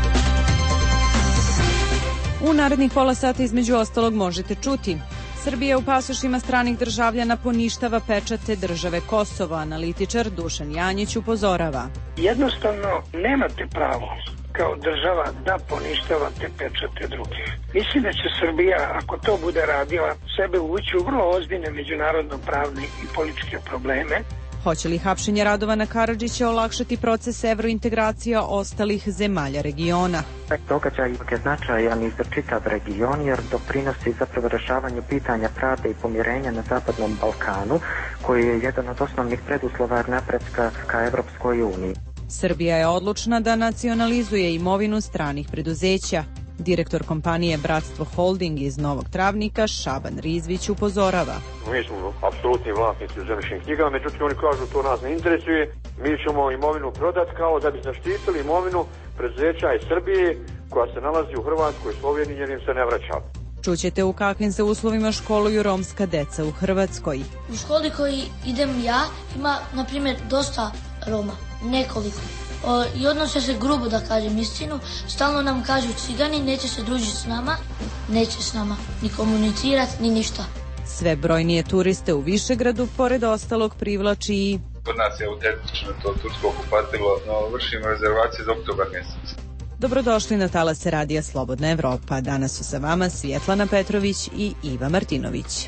U narednih pola sata između ostalog možete čuti: Srbija u pasošima stranih državljana poništava pečate države Kosovo. Analitičar Dušan Janjić upozorava: jednostavno nemate pravo kao država da poništavate pečate drugih. Mislim da će Srbija, ako to bude radila, sebe uvući u vrlo ozbiljne međunarodno-pravne i političke probleme. Hoće li hapšenje Radovana Karadžića olakšati proces evrointegracija ostalih zemalja regiona? Događaj je značajan i za čitav region jer doprinosi zapravo rešavanju pitanja pravde i pomirenja na Zapadnom Balkanu, koji je jedan od osnovnih preduslova napretka ka Evropskoj uniji. Srbija je odlučna da nacionalizuje imovinu stranih preduzeća. Direktor kompanije Bratstvo Holding iz Novog Travnika, Šaban Rizvić, upozorava: mi smo apsolutni vlasnici u zemljišnim knjigama, međutim oni kažu to nas ne interesuje, mi ćemo imovinu prodati kao da bi zaštitili imovinu preduzeća iz Srbije koja se nalazi u Hrvatskoj, Sloveniji, jer im se ne vraća. Čućete u kakvim se uslovima školuju romska deca u Hrvatskoj. U školi koji idem ja ima, na primjer, dosta Roma, nekoliko. O, I odnose se grubo, da kažem istinu. Stalno nam kažu cigani, neće se družiti s nama, neće s nama ni komunicirati, ni ništa. Sve brojnije turiste u Višegradu, pored ostalog, privlači i... Kod nas je autentično to tursko kupatilo, no vršimo rezervacije za oktobar mjesec. Dobrodošli na talase Radija Slobodna Evropa. Danas su sa vama Svjetlana Petrović i Iva Martinović.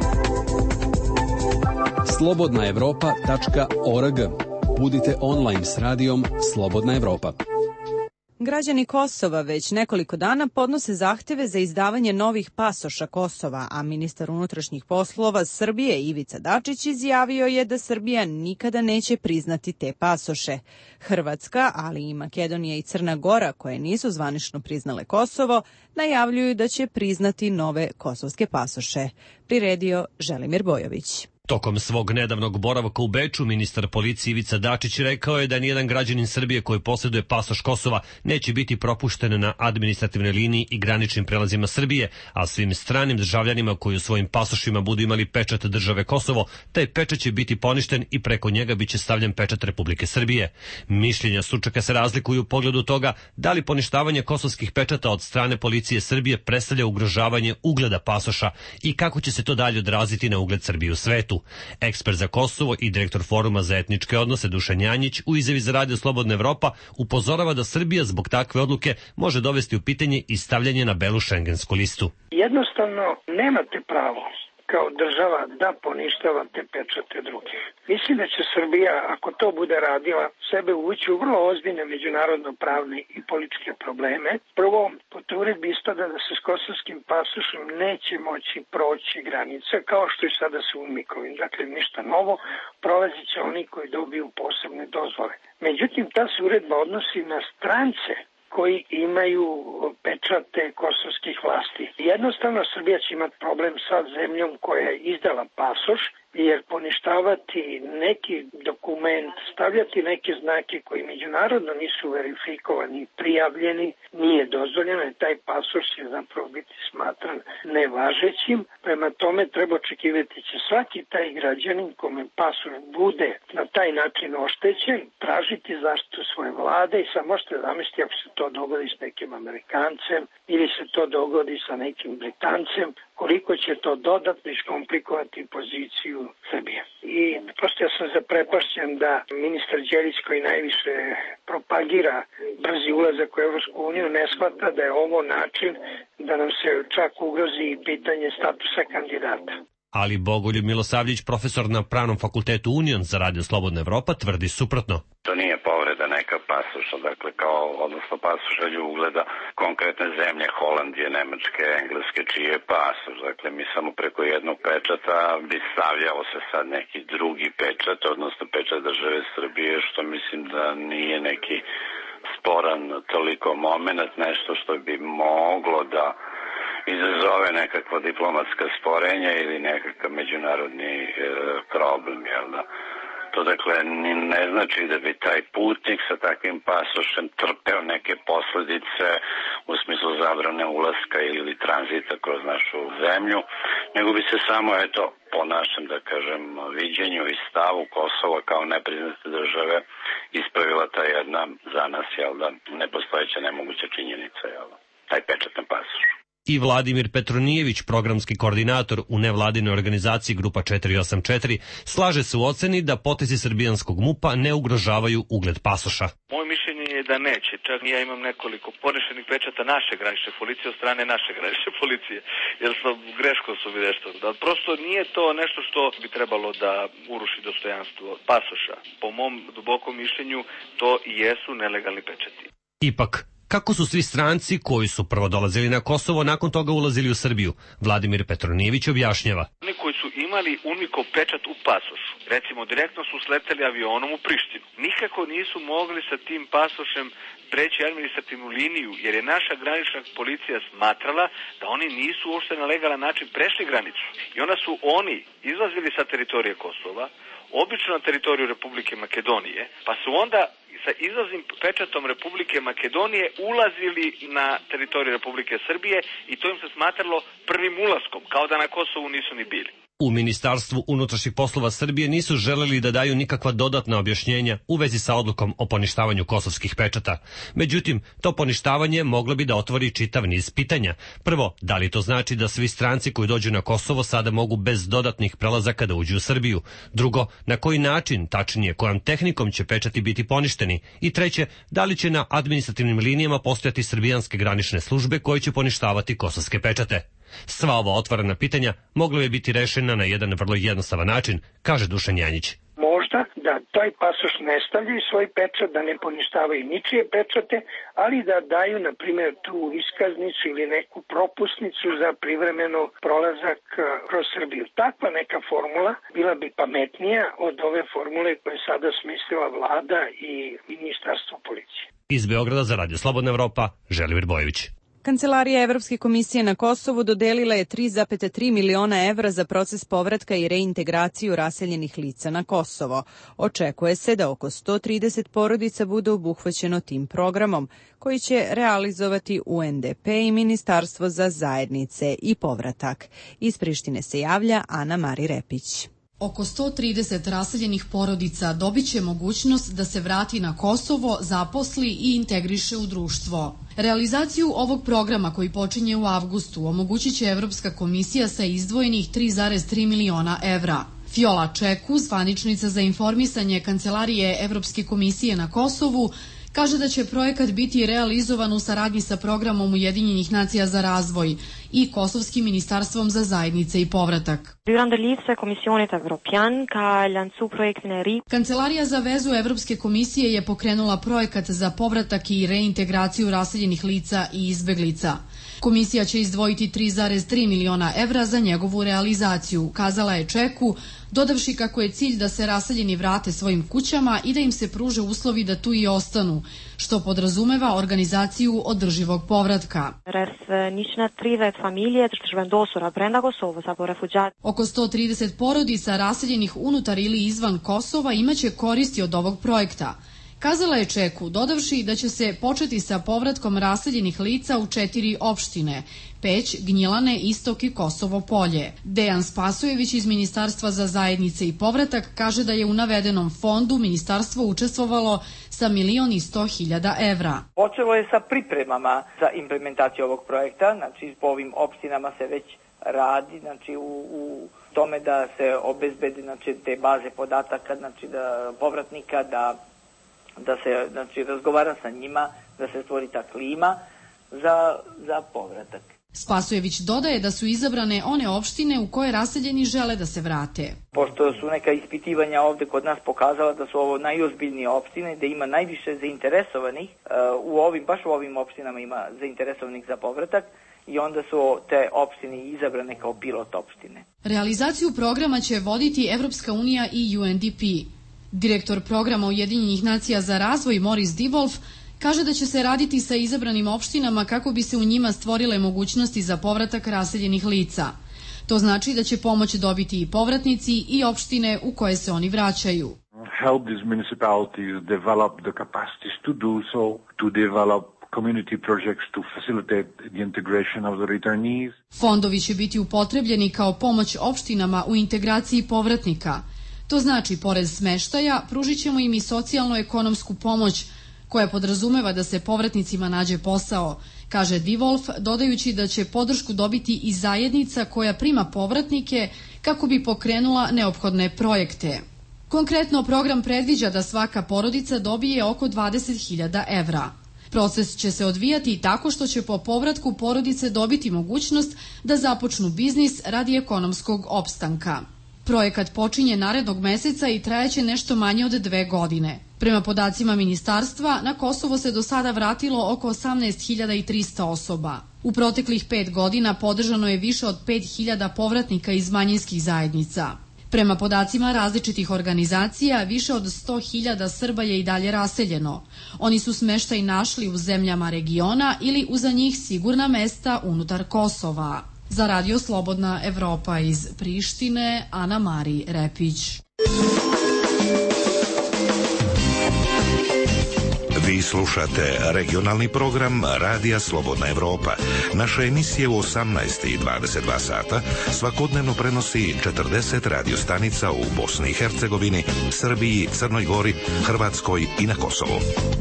slobodna evropa tačka org. Budite online s radijom Slobodna Evropa. Građani Kosova već nekoliko dana podnose zahteve za izdavanje novih pasoša Kosova, a ministar unutrašnjih poslova Srbije Ivica Dačić izjavio je da Srbija nikada neće priznati te pasoše. Hrvatska, ali i Makedonija i Crna Gora, koje nisu zvanično priznale Kosovo, najavljuju da će priznati nove kosovske pasoše. Priredio Želimir Bojović. Tokom svog nedavnog boravka u Beču, ministar policije Ivica Dačić rekao je da nijedan građanin Srbije koji posjeduje pasoš Kosova neće biti propušten na administrativnoj liniji i graničnim prelazima Srbije, a svim stranim državljanima koji u svojim pasošima budu imali pečat države Kosovo, taj pečat će biti poništen i preko njega biće stavljen pečat Republike Srbije. Mišljenja stručnjaka se razlikuju u pogledu toga da li poništavanje kosovskih pečata od strane policije Srbije predstavlja ugrožavanje ugleda pasoša i kako će se to dalje odraziti na ugled Srbije u svetu. Ekspert za Kosovo i direktor Foruma za etničke odnose Dušan Janjić u izjavi za Radio Slobodna Evropa upozorava da Srbija zbog takve odluke može dovesti u pitanje i stavljanje na belu šengensku listu. Jednostavno nemate pravo kao država da poništavate pečate drugih. Mislim da će Srbija, ako to bude radila, sebe uvući u vrlo ozbiljne međunarodno-pravne i političke probleme. Prvo, poturit bi ispada da se s kosovskim pasošom neće moći proći granica, kao što i sada su u Mikovim. Dakle, ništa novo, prolazit će oni koji dobiju posebne dozvole. Međutim, ta se uredba odnosi na strance koji imaju pečate kosovskih vlasti. Jednostavno, Srbija će imati problem sa zemljom koja je izdala pasoš, jer poništavati neki dokument, stavljati neke znake koji međunarodno nisu verifikovani, prijavljeni, nije dozvoljeno, jer taj pasoš će zapravo biti smatran nevažećim. Prema tome treba očekivati će svaki taj građanin kome pasoš bude na taj način oštećen, tražiti zaštitu svoje vlade i sad možete zamisliti ako se to dogodi s nekim Amerikancem ili se to dogodi sa nekim Britancem, koliko će to dodatno iskomplikovati poziciju Srbije. I prosto ja sam zaprepašćen da ministar Đelić, koji najviše propagira brzi ulazak u Evropsku uniju, ne shvata da je ovo način da nam se čak ugrozi i pitanje statusa kandidata. Ali Bogoljub Milosavljević, profesor na Pravnom fakultetu Union za Radio Slobodna Evropa, tvrdi suprotno. To nije povreda neka pasoša, dakle kao, odnosno pasoša ugleda konkretne zemlje, Holandije, Nemačke, Engleske, čiji je pasoš. Dakle, mi samo preko jednog pečata bi stavljao se sad neki drugi pečat, odnosno pečat države Srbije, što mislim da nije neki sporan toliko moment, nešto što bi moglo da izazove nekakva diplomatska sporenja ili nekakav međunarodni e, problem, jel da? To dakle ne znači da bi taj putnik sa takvim pasošem trpeo neke posledice u smislu zabrane ulaska ili tranzita kroz našu zemlju, nego bi se samo, eto, po našem, da kažem, viđenju i stavu Kosova kao nepriznate države ispravila ta jedna za nas, jel da, nepostojeća nemoguća činjenica, jel da, taj pečatan pasoš. I Vladimir Petronijević, programski koordinator u nevladinoj organizaciji Grupa četiri osam četiri, slaže se u oceni da potezi srbijanskog MUP-a ne ugrožavaju ugled pasoša. Moje mišljenje je da neće. Čak ja imam nekoliko ponešenih pečata naše granične policije od strane naše granične policije. Jer sam greško su mi nešto. Da prosto nije to nešto što bi trebalo da uruši dostojanstvo pasoša. Po mom dubokom mišljenju to i jesu nelegalni pečati. Ipak, kako su svi stranci koji su prvo dolazili na Kosovo nakon toga ulazili u Srbiju? Vladimir Petronijević objašnjava. Oni koji su imali UNMIK-ov pečat u pasošu, recimo direktno su sleteli avionom u Prištinu, nikako nisu mogli sa tim pasošem preći administrativnu liniju, jer je naša granična policija smatrala da oni nisu uopšte na legalan način prešli granicu. I onda su oni izlazili sa teritorije Kosova, obično na teritoriju Republike Makedonije, pa su onda sa izlaznim pečatom Republike Makedonije ulazili na teritoriju Republike Srbije i to im se smatralo prvim ulaskom, kao da na Kosovu nisu ni bili. U Ministarstvu unutrašnjih poslova Srbije nisu želeli da daju nikakva dodatna objašnjenja u vezi sa odlukom o poništavanju kosovskih pečata. Međutim, to poništavanje moglo bi da otvori čitav niz pitanja. Prvo, da li to znači da svi stranci koji dođu na Kosovo sada mogu bez dodatnih prelazaka da uđu u Srbiju? Drugo, na koji način, tačnije kojom tehnikom će pečati biti poništeni? I treće, da li će na administrativnim linijama postojati srbijanske granične službe koje će poništavati kosovske pečate? Sva ova otvorena pitanja mogla bi biti rešena na jedan vrlo jednostavan način, kaže Dušan Janjić. Možda da taj pasoš ne stavljaju svoj pečat, da ne poništavaju ničije pečate, ali da daju, na primjer, tu iskaznicu ili neku propusnicu za privremeno prolazak kroz Srbiju. Takva neka formula bila bi pametnija od ove formule koje je sada smislila vlada i Ministarstvo policije. Iz Beograda za Radio Slobodna Evropa, Želimir Bojević. Kancelarija Evropske komisije na Kosovu dodelila je tri zarez tri miliona evra za proces povratka i reintegraciju raseljenih lica na Kosovo. Očekuje se da oko sto trideset porodica bude obuhvaćeno tim programom, koji će realizovati U N D P i Ministarstvo za zajednice i povratak. Iz Prištine se javlja Ana Mari Repić. Oko sto trideset raseljenih porodica dobit će mogućnost da se vrati na Kosovo, zaposli i integriše u društvo. Realizaciju ovog programa koji počinje u avgustu omogućit će Evropska komisija sa izdvojenih tri zarez tri miliona evra. Fiola Čeku, zvaničnica za informisanje Kancelarije Evropske komisije na Kosovu, kaže da će projekat biti realizovan u saradnji sa programom Ujedinjenih nacija za razvoj i Kosovskim ministarstvom za zajednice i povratak. Kancelarija za vezu Evropske komisije je pokrenula projekat za povratak i reintegraciju raseljenih lica i izbeglica. Komisija će izdvojiti tri zarez tri miliona evra za njegovu realizaciju, kazala je Čeku, dodavši kako je cilj da se raseljeni vrate svojim kućama i da im se pruže uslovi da tu i ostanu, što podrazumeva organizaciju održivog povratka. Oko sto trideset porodica raseljenih unutar ili izvan Kosova imaće koristi od ovog projekta. Kazala je Čeku, dodavši da će se početi sa povratkom raseljenih lica u četiri opštine: Peć, Gnjilane, Istok i Kosovo Polje. Dejan Spasojević iz Ministarstva za zajednice i povratak kaže da je u navedenom fondu ministarstvo učestvovalo sa milion i sto hiljada evra. Počelo je sa pripremama za implementaciju ovog projekta, znači po ovim opštinama se već radi, znači u, u tome da se obezbedi, znači, te baze podataka, znači da povratnika, da da se, znači, razgovara sa njima, da se stvori ta klima za, za povratak. Spasojević dodaje da su izabrane one opštine u koje raseljeni žele da se vrate. Pošto su neka ispitivanja ovde kod nas pokazala da su ovo najozbiljnije opštine, da ima najviše zainteresovanih, u ovim, baš u ovim opštinama ima zainteresovanih za povratak, i onda su te opštine izabrane kao pilot opštine. Realizaciju programa će voditi Evropska unija i U N D P. Direktor programa Ujedinjenih nacija za razvoj Moris Divolf kaže da će se raditi sa izabranim opštinama kako bi se u njima stvorile mogućnosti za povratak raseljenih lica. To znači da će pomoć dobiti i povratnici i opštine u koje se oni vraćaju. help these municipalities develop the capacities to do so, to develop community projects to facilitate the integration of the returnees. Fondovi će biti upotrebljeni kao pomoć opštinama u integraciji povratnika. To znači, pored smeštaja, pružit ćemo im i socijalno-ekonomsku pomoć koja podrazumeva da se povratnicima nađe posao, kaže Divolf, dodajući da će podršku dobiti i zajednica koja prima povratnike kako bi pokrenula neophodne projekte. Konkretno, program predviđa da svaka porodica dobije oko dvadeset hiljada evra. Proces će se odvijati tako što će po povratku porodice dobiti mogućnost da započnu biznis radi ekonomskog opstanka. Projekat počinje narednog meseca i trajaće nešto manje od dve godine. Prema podacima ministarstva, na Kosovo se do sada vratilo oko osamnaest hiljada trista osoba. U proteklih pet godina podržano je više od pet hiljada povratnika iz manjinskih zajednica. Prema podacima različitih organizacija, više od sto hiljada Srba je i dalje raseljeno. Oni su smeštaj našli u zemljama regiona ili u za njih sigurna mesta unutar Kosova. Za Radio Slobodna Evropa iz Prištine, Ana Mari Repić. Vi slušate regionalni program Radija Slobodna Evropa. Naša emisija u osamnaest i dvadeset dva sata svakodnevno prenosi četrdeset radiostanica u Bosni i Hercegovini, Srbiji, Crnoj Gori, Hrvatskoj i na Kosovu.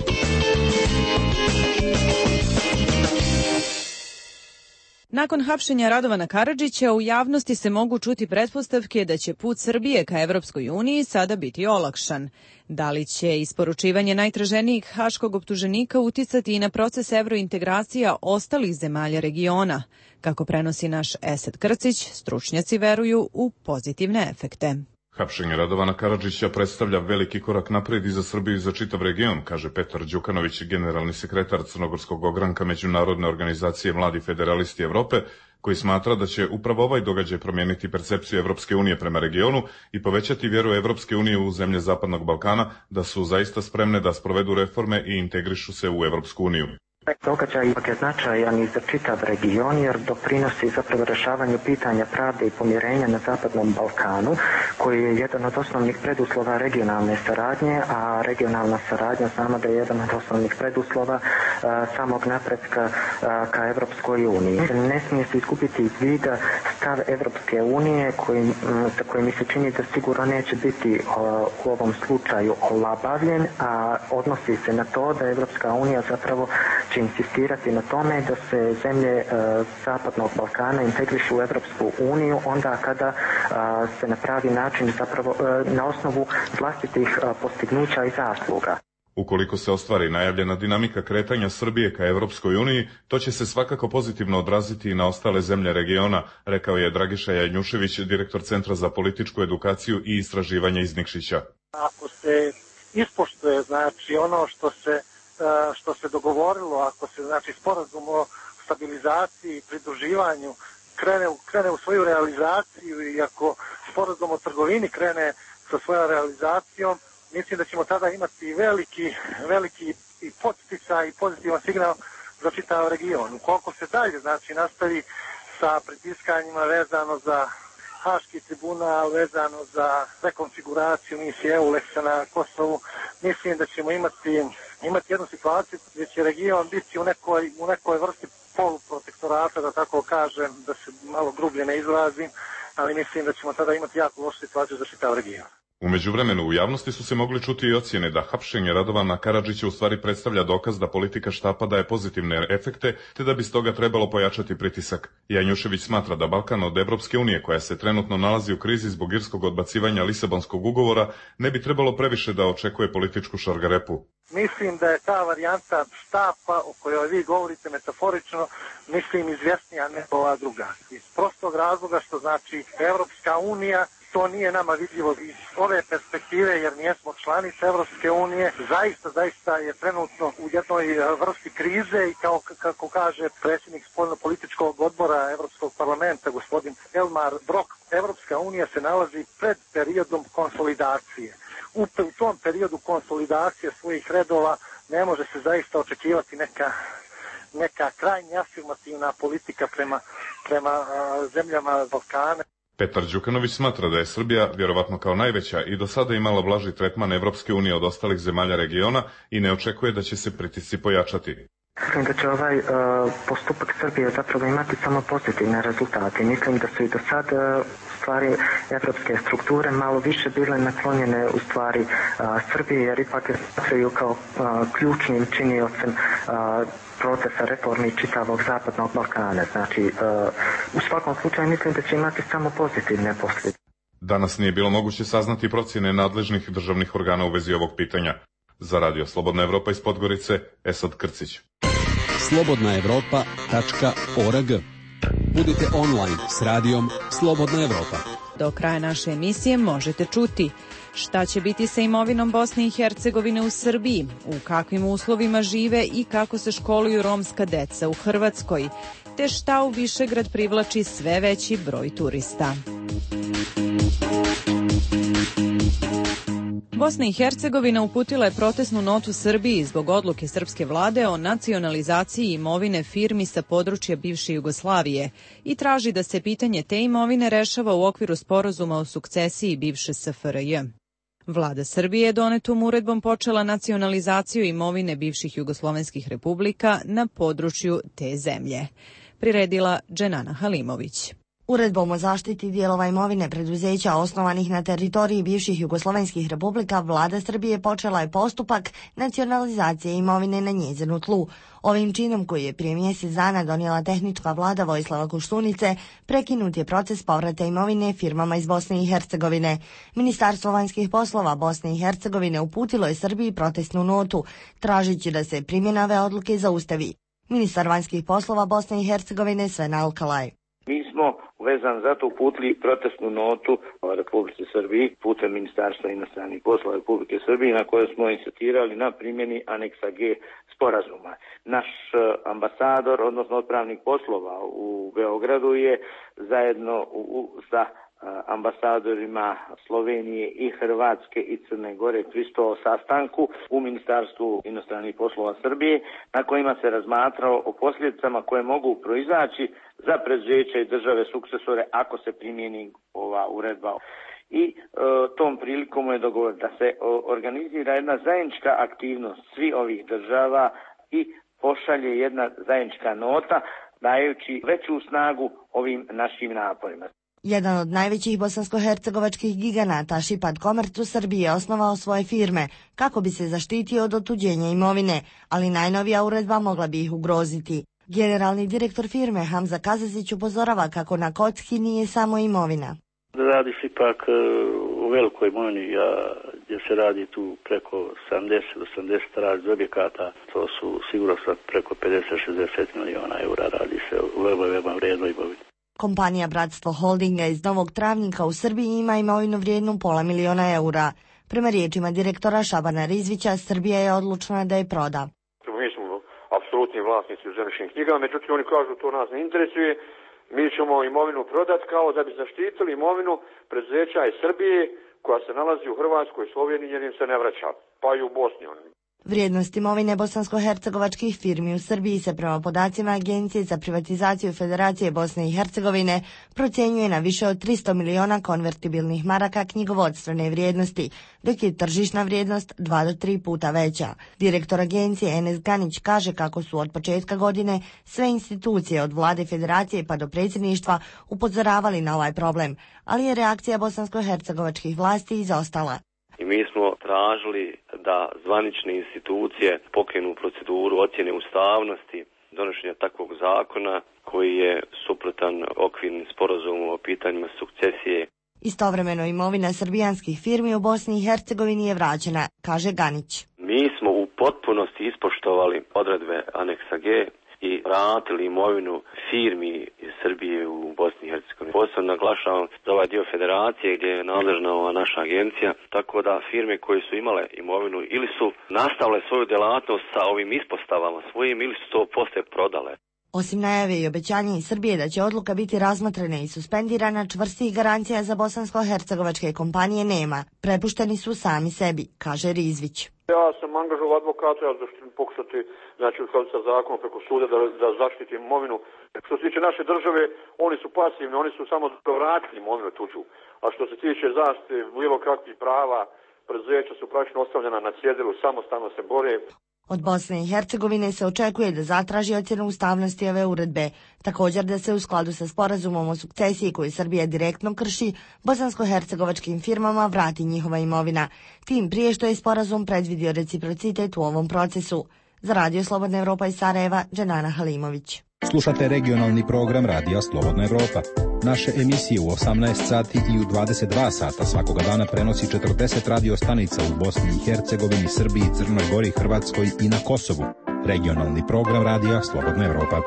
Nakon hapšenja Radovana Karadžića u javnosti se mogu čuti pretpostavke da će put Srbije ka Evropskoj uniji sada biti olakšan. Da li će isporučivanje najtraženijih haškog optuženika uticati i na proces evrointegracija ostalih zemalja regiona? Kako prenosi naš Esad Krcić, stručnjaci veruju u pozitivne efekte. Hapšenje Radovana Karadžića predstavlja veliki korak napred i za Srbiju i za čitav region, kaže Petar Đukanović, generalni sekretar Crnogorskog ogranka Međunarodne organizacije Mladi federalisti Evrope, koji smatra da će upravo ovaj događaj promijeniti percepciju Evropske unije prema regionu i povećati vjeru Evropske unije u zemlje Zapadnog Balkana da su zaista spremne da sprovedu reforme i integrišu se u Evropsku uniju. Događaj ipak je značajan i za čitav region jer doprinosi zapravo rešavanju pitanja pravde i pomirenja na Zapadnom Balkanu, koji je jedan od osnovnih preduslova regionalne saradnje, a regionalna saradnja znamo da je jedan od osnovnih preduslova a, samog napretka a, ka Evropskoj uniji. Ne smije se izgubiti iz vida stav Evropske unije koji, m, za koji mi se čini da sigurno neće biti a, u ovom slučaju olabavljen, a odnosi se na to da Evropska unija zapravo će insistirati na tome da se zemlje e, Zapadnog Balkana integrišu u Evropsku uniju onda kada e, se na pravi način zapravo e, na osnovu vlastitih e, postignuća i zasluga. Ukoliko se ostvari najavljena dinamika kretanja Srbije ka Evropskoj uniji, to će se svakako pozitivno odraziti i na ostale zemlje regiona, rekao je Dragiša Janjušević, direktor Centra za političku edukaciju i istraživanje iz Nikšića. Ako se ispoštuje znači ono što se što se dogovorilo, ako se znači sporazum o stabilizaciji i pridruživanju krene, krene u svoju realizaciju i ako sporazum o trgovini krene sa svojom realizacijom, mislim da ćemo tada imati veliki, veliki i podsticaj i pozitivan signal za čitav region. Ukoliko se dalje znači nastavi sa pritiskanjima vezano za Haški tribunal, vezano za rekonfiguraciju misije EULEX-a na Kosovu, mislim da ćemo imati imati jednu situaciju gdje će region biti u nekoj, u nekoj vrsti poluprotektorata, da tako kažem, da se malo grublje ne izrazim, ali mislim da ćemo tada imati jako lošu situaciju za čitav region. U međuvremenu u javnosti su se mogli čuti i ocjene da hapšenje Radovana Karadžića u stvari predstavlja dokaz da politika štapa daje pozitivne efekte, te da bi stoga trebalo pojačati pritisak. Janjušević smatra da Balkan od Evropske unije, koja se trenutno nalazi u krizi zbog irskog odbacivanja Lisabonskog ugovora, ne bi trebalo previše da očekuje političku šargarepu. Mislim da je ta varijanta štapa o kojoj vi govorite metaforično, mislim izvjesnija nego ova druga. Iz prostog razloga što znači Evropska unija, to nije nama vidljivo iz ove perspektive jer nijesmo članice Evropske unije. Zaista, zaista je trenutno u jednoj vrsti krize i kao kako kaže predsjednik spoljno-političkog odbora Evropskog parlamenta, gospodin Elmar Brok, Evropska unija se nalazi pred periodom konsolidacije. U, u tom periodu konsolidacije svojih redova ne može se zaista očekivati neka, neka krajnje afirmativna politika prema, prema a, zemljama Balkana. Petar Đukanović smatra da je Srbija, vjerovatno kao najveća, i do sada imala blaži tretman Evropske unije od ostalih zemalja regiona i ne očekuje da će se pritisci pojačati. Mislim da će ovaj uh, postupak Srbije zapravo imati samo pozitivne rezultate. Mislim da su i do sada uh, stvari evropske strukture malo više bile naklonjene u stvari uh, Srbije, jer ipak je smatraju kao uh, ključnim činiocem uh, procesa reformi čitavog zapadnog Balkana. Znači, uh, u svakom slučaju mislim da će imati samo pozitivne posljedice. Danas nije bilo moguće saznati procjene nadležnih državnih organa u vezi ovog pitanja. Za Radio Slobodna Evropa iz Podgorice, Esad Krcić. slobodna evropa tačka org. Budite online s radijom Slobodna Evropa. Do kraja naše emisije možete čuti šta će biti sa imovinom Bosne i Hercegovine u Srbiji, u kakvim uslovima žive i kako se školuju romska deca u Hrvatskoj, te šta u Višegrad privlači sve veći broj turista. Bosna i Hercegovina uputila je protestnu notu Srbiji zbog odluke srpske vlade o nacionalizaciji imovine firmi sa područja bivše Jugoslavije i traži da se pitanje te imovine rešava u okviru sporazuma o sukcesiji bivše S F R J. Vlada Srbije je donetom uredbom počela nacionalizaciju imovine bivših jugoslovenskih republika na području te zemlje. Priredila Dženana Halimović. Uredbom o zaštiti dijelova imovine preduzeća osnovanih na teritoriji bivših jugoslovenskih republika, vlada Srbije počela je postupak nacionalizacije imovine na njezinu tlu. Ovim činom, koji je prije mjesec dana donijela tehnička vlada Vojislava Koštunice, prekinut je proces povrata imovine firmama iz Bosne i Hercegovine. Ministarstvo vanjskih poslova Bosne i Hercegovine uputilo je Srbiji protestnu notu, tražići da se primjena ove odluke zaustavi. Ministar vanjskih poslova Bosne i Hercegovine Sven Alkalaj. Mi smo vezan za to uputili protestnu notu Republike Srbiji putem Ministarstva inostranih poslova Republike Srbije, na kojoj smo insistirali na primjeni aneksa G sporazuma. Naš ambasador, odnosno odpravnik poslova u Beogradu, je zajedno u, u, sa ambasadorima Slovenije i Hrvatske i Crne Gore pristao sastanku u Ministarstvu inostranih poslova Srbije, na kojima se razmatrao o posljedicama koje mogu proizaći za preduzeća i države sukcesore ako se primjeni ova uredba. I e, tom prilikom je dogovor da se o, organizira jedna zajednička aktivnost svi ovih država i pošalje jedna zajednička nota, dajući veću snagu ovim našim naporima. Jedan od najvećih bosansko-hercegovačkih giganata, Šipad Komerc, u Srbiji je osnovao svoje firme kako bi se zaštitio od otuđenja imovine, ali najnovija uredba mogla bi ih ugroziti. Generalni direktor firme Hamza Kazazić upozorava kako na kocki nije samo imovina. Radi se ipak u velikoj imovini, gdje se radi tu preko sedamdeset do osamdeset različitih objekata, to su sigurno sad preko pedeset do šezdeset miliona eura, radi se u veoma, veoma vrijednoj imovini. Kompanija Bratstvo Holdinga iz Novog Travnika u Srbiji ima imovinu vrijednu pola miliona eura. Prema riječima direktora Šabana Rizvića, Srbija je odlučna da je proda. Mi smo apsolutni vlasnici u zemljišnim knjigama, međutim oni kažu to nas ne interesuje, mi ćemo imovinu prodati kao da bi zaštitili imovinu preduzeća iz Srbije koja se nalazi u Hrvatskoj, Sloveniji, jer im se ne vraća, pa i u Bosni. Vrijednost imovine bosansko-hercegovačkih firmi u Srbiji se prema podacima Agencije za privatizaciju Federacije Bosne i Hercegovine procjenjuje na više od tristo miliona konvertibilnih maraka knjigovodstvene vrijednosti, dok je tržišna vrijednost dva do tri puta veća. Direktor agencije Enes Ganić kaže kako su od početka godine sve institucije od vlade Federacije pa do predsjedništva upozoravali na ovaj problem, ali je reakcija bosansko-hercegovačkih vlasti izostala. I mi smo tražili da zvanične institucije pokrenu proceduru ocjene ustavnosti donošenja takvog zakona koji je suprotan okvirnim sporazumom o pitanjima sukcesije. Istovremeno imovina srbijanskih firmi u Bosni i Hercegovini je vraćena, kaže Ganić. Mi smo u potpunosti ispoštovali odredbe aneksa G i vratili imovinu firmi iz Srbije u Bosni i Hercegovini. Posebno naglašavam za ovaj dio federacije gdje je nadležna ova naša agencija, tako da firme koje su imale imovinu ili su nastavile svoju djelatnost sa ovim ispostavama svojim ili su to poslije prodale. Osim najave i obećanja iz Srbije da će odluka biti razmotrena i suspendirana, čvrstih garancija za bosansko-hercegovačke kompanije nema. Prepušteni su sami sebi, kaže Rizvić. Ja sam angažovao advokata, ja ću pokušati, znači u skladu sa zakonom preko suda da, da zaštiti imovinu. Što se tiče naše države, oni su pasivni, oni su samo vratili imovinu tuđu. A što se tiče zaštite bilo kakvih prava, preduzeća su praktično ostavljena na cjedilu, samostalno se bore. Od Bosne i Hercegovine se očekuje da zatraži ocjenu ustavnosti ove uredbe. Također da se u skladu sa sporazumom o sukcesiji koju Srbija direktno krši, bosansko-hercegovačkim firmama vrati njihova imovina. Tim prije što je sporazum predvidio reciprocitet u ovom procesu. Za Radio Slobodna Evropa iz Sarajeva, Dženana Halimović. Slušate regionalni program Radija Slobodna Evropa. Naše emisije u osamnaest sati i u dvadeset dva sata svakoga dana prenosi četrdeset radio stanica u Bosni i Hercegovini, Srbiji, Crnoj Gori, Hrvatskoj i na Kosovu. Regionalni program Radija Slobodna Evropa.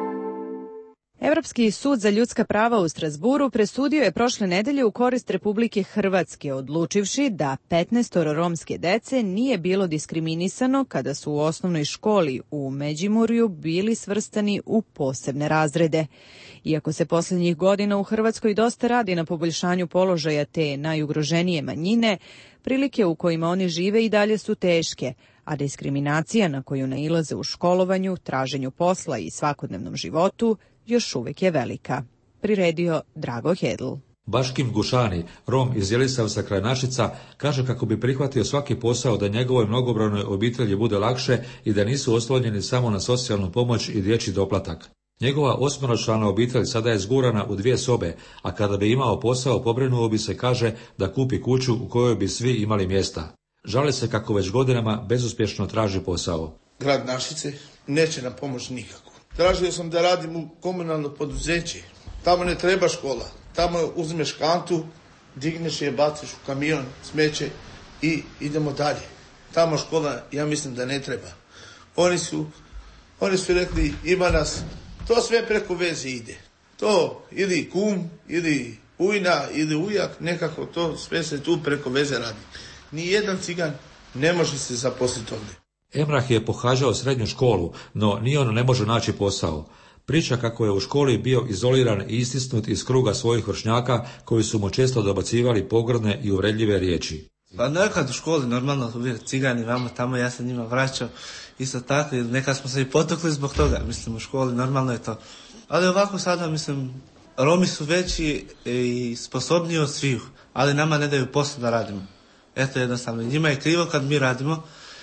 Evropski sud za ljudska prava u Strazburu presudio je prošle nedelje u korist Republike Hrvatske, odlučivši da petnaestoro romske dece nije bilo diskriminisano kada su u osnovnoj školi u Međimurju bili svrstani u posebne razrede. Iako se posljednjih godina u Hrvatskoj dosta radi na poboljšanju položaja te najugroženije manjine, prilike u kojima oni žive i dalje su teške, a diskriminacija na koju nailaze u školovanju, traženju posla i svakodnevnom životu još uvijek je velika. Priredio Drago Hedl. Baškim Gušani, Rom iz Jelisavca kraj Našica, kaže kako bi prihvatio svaki posao da njegovoj mnogobrojnoj obitelji bude lakše i da nisu oslonjeni samo na socijalnu pomoć i dječji doplatak. Njegova osmeročlana obitelj sada je zgurana u dvije sobe, a kada bi imao posao pobrinuo bi se, kaže, da kupi kuću u kojoj bi svi imali mjesta. Žali se kako već godinama bezuspješno traži posao. Grad Našice neće nam pomoći nikako. Tražio sam da radim u komunalno poduzeće. Tamo ne treba škola. Tamo uzmeš kantu, digneš je, baciš u kamion, smeće i idemo dalje. Tamo škola, ja mislim da ne treba. Oni su, oni su rekli, ima nas, to sve preko veze ide. To ili kum, ili ujna, ili ujak, nekako to sve se tu preko veze radi. Nijedan cigan ne može se zaposliti ovdje. Emrah je pohađao srednju školu, no ni on ne može naći posao. Priča kako je u školi bio izoliran i istisnut iz kruga svojih vršnjaka koji su mu često dobacivali pogrdne i uvredljive riječi. Pa nekad u školi normalno uvijek cigani vamo tamo, ja sam njima vraćao isto tako, nekad smo se i potukli zbog toga, mislim u školi normalno je to. Ali ovako sada mislim, Romi su veći i sposobniji od svih, ali nama ne daju posao da radimo. Eto jednostavno, njima je krivo kad mi radimo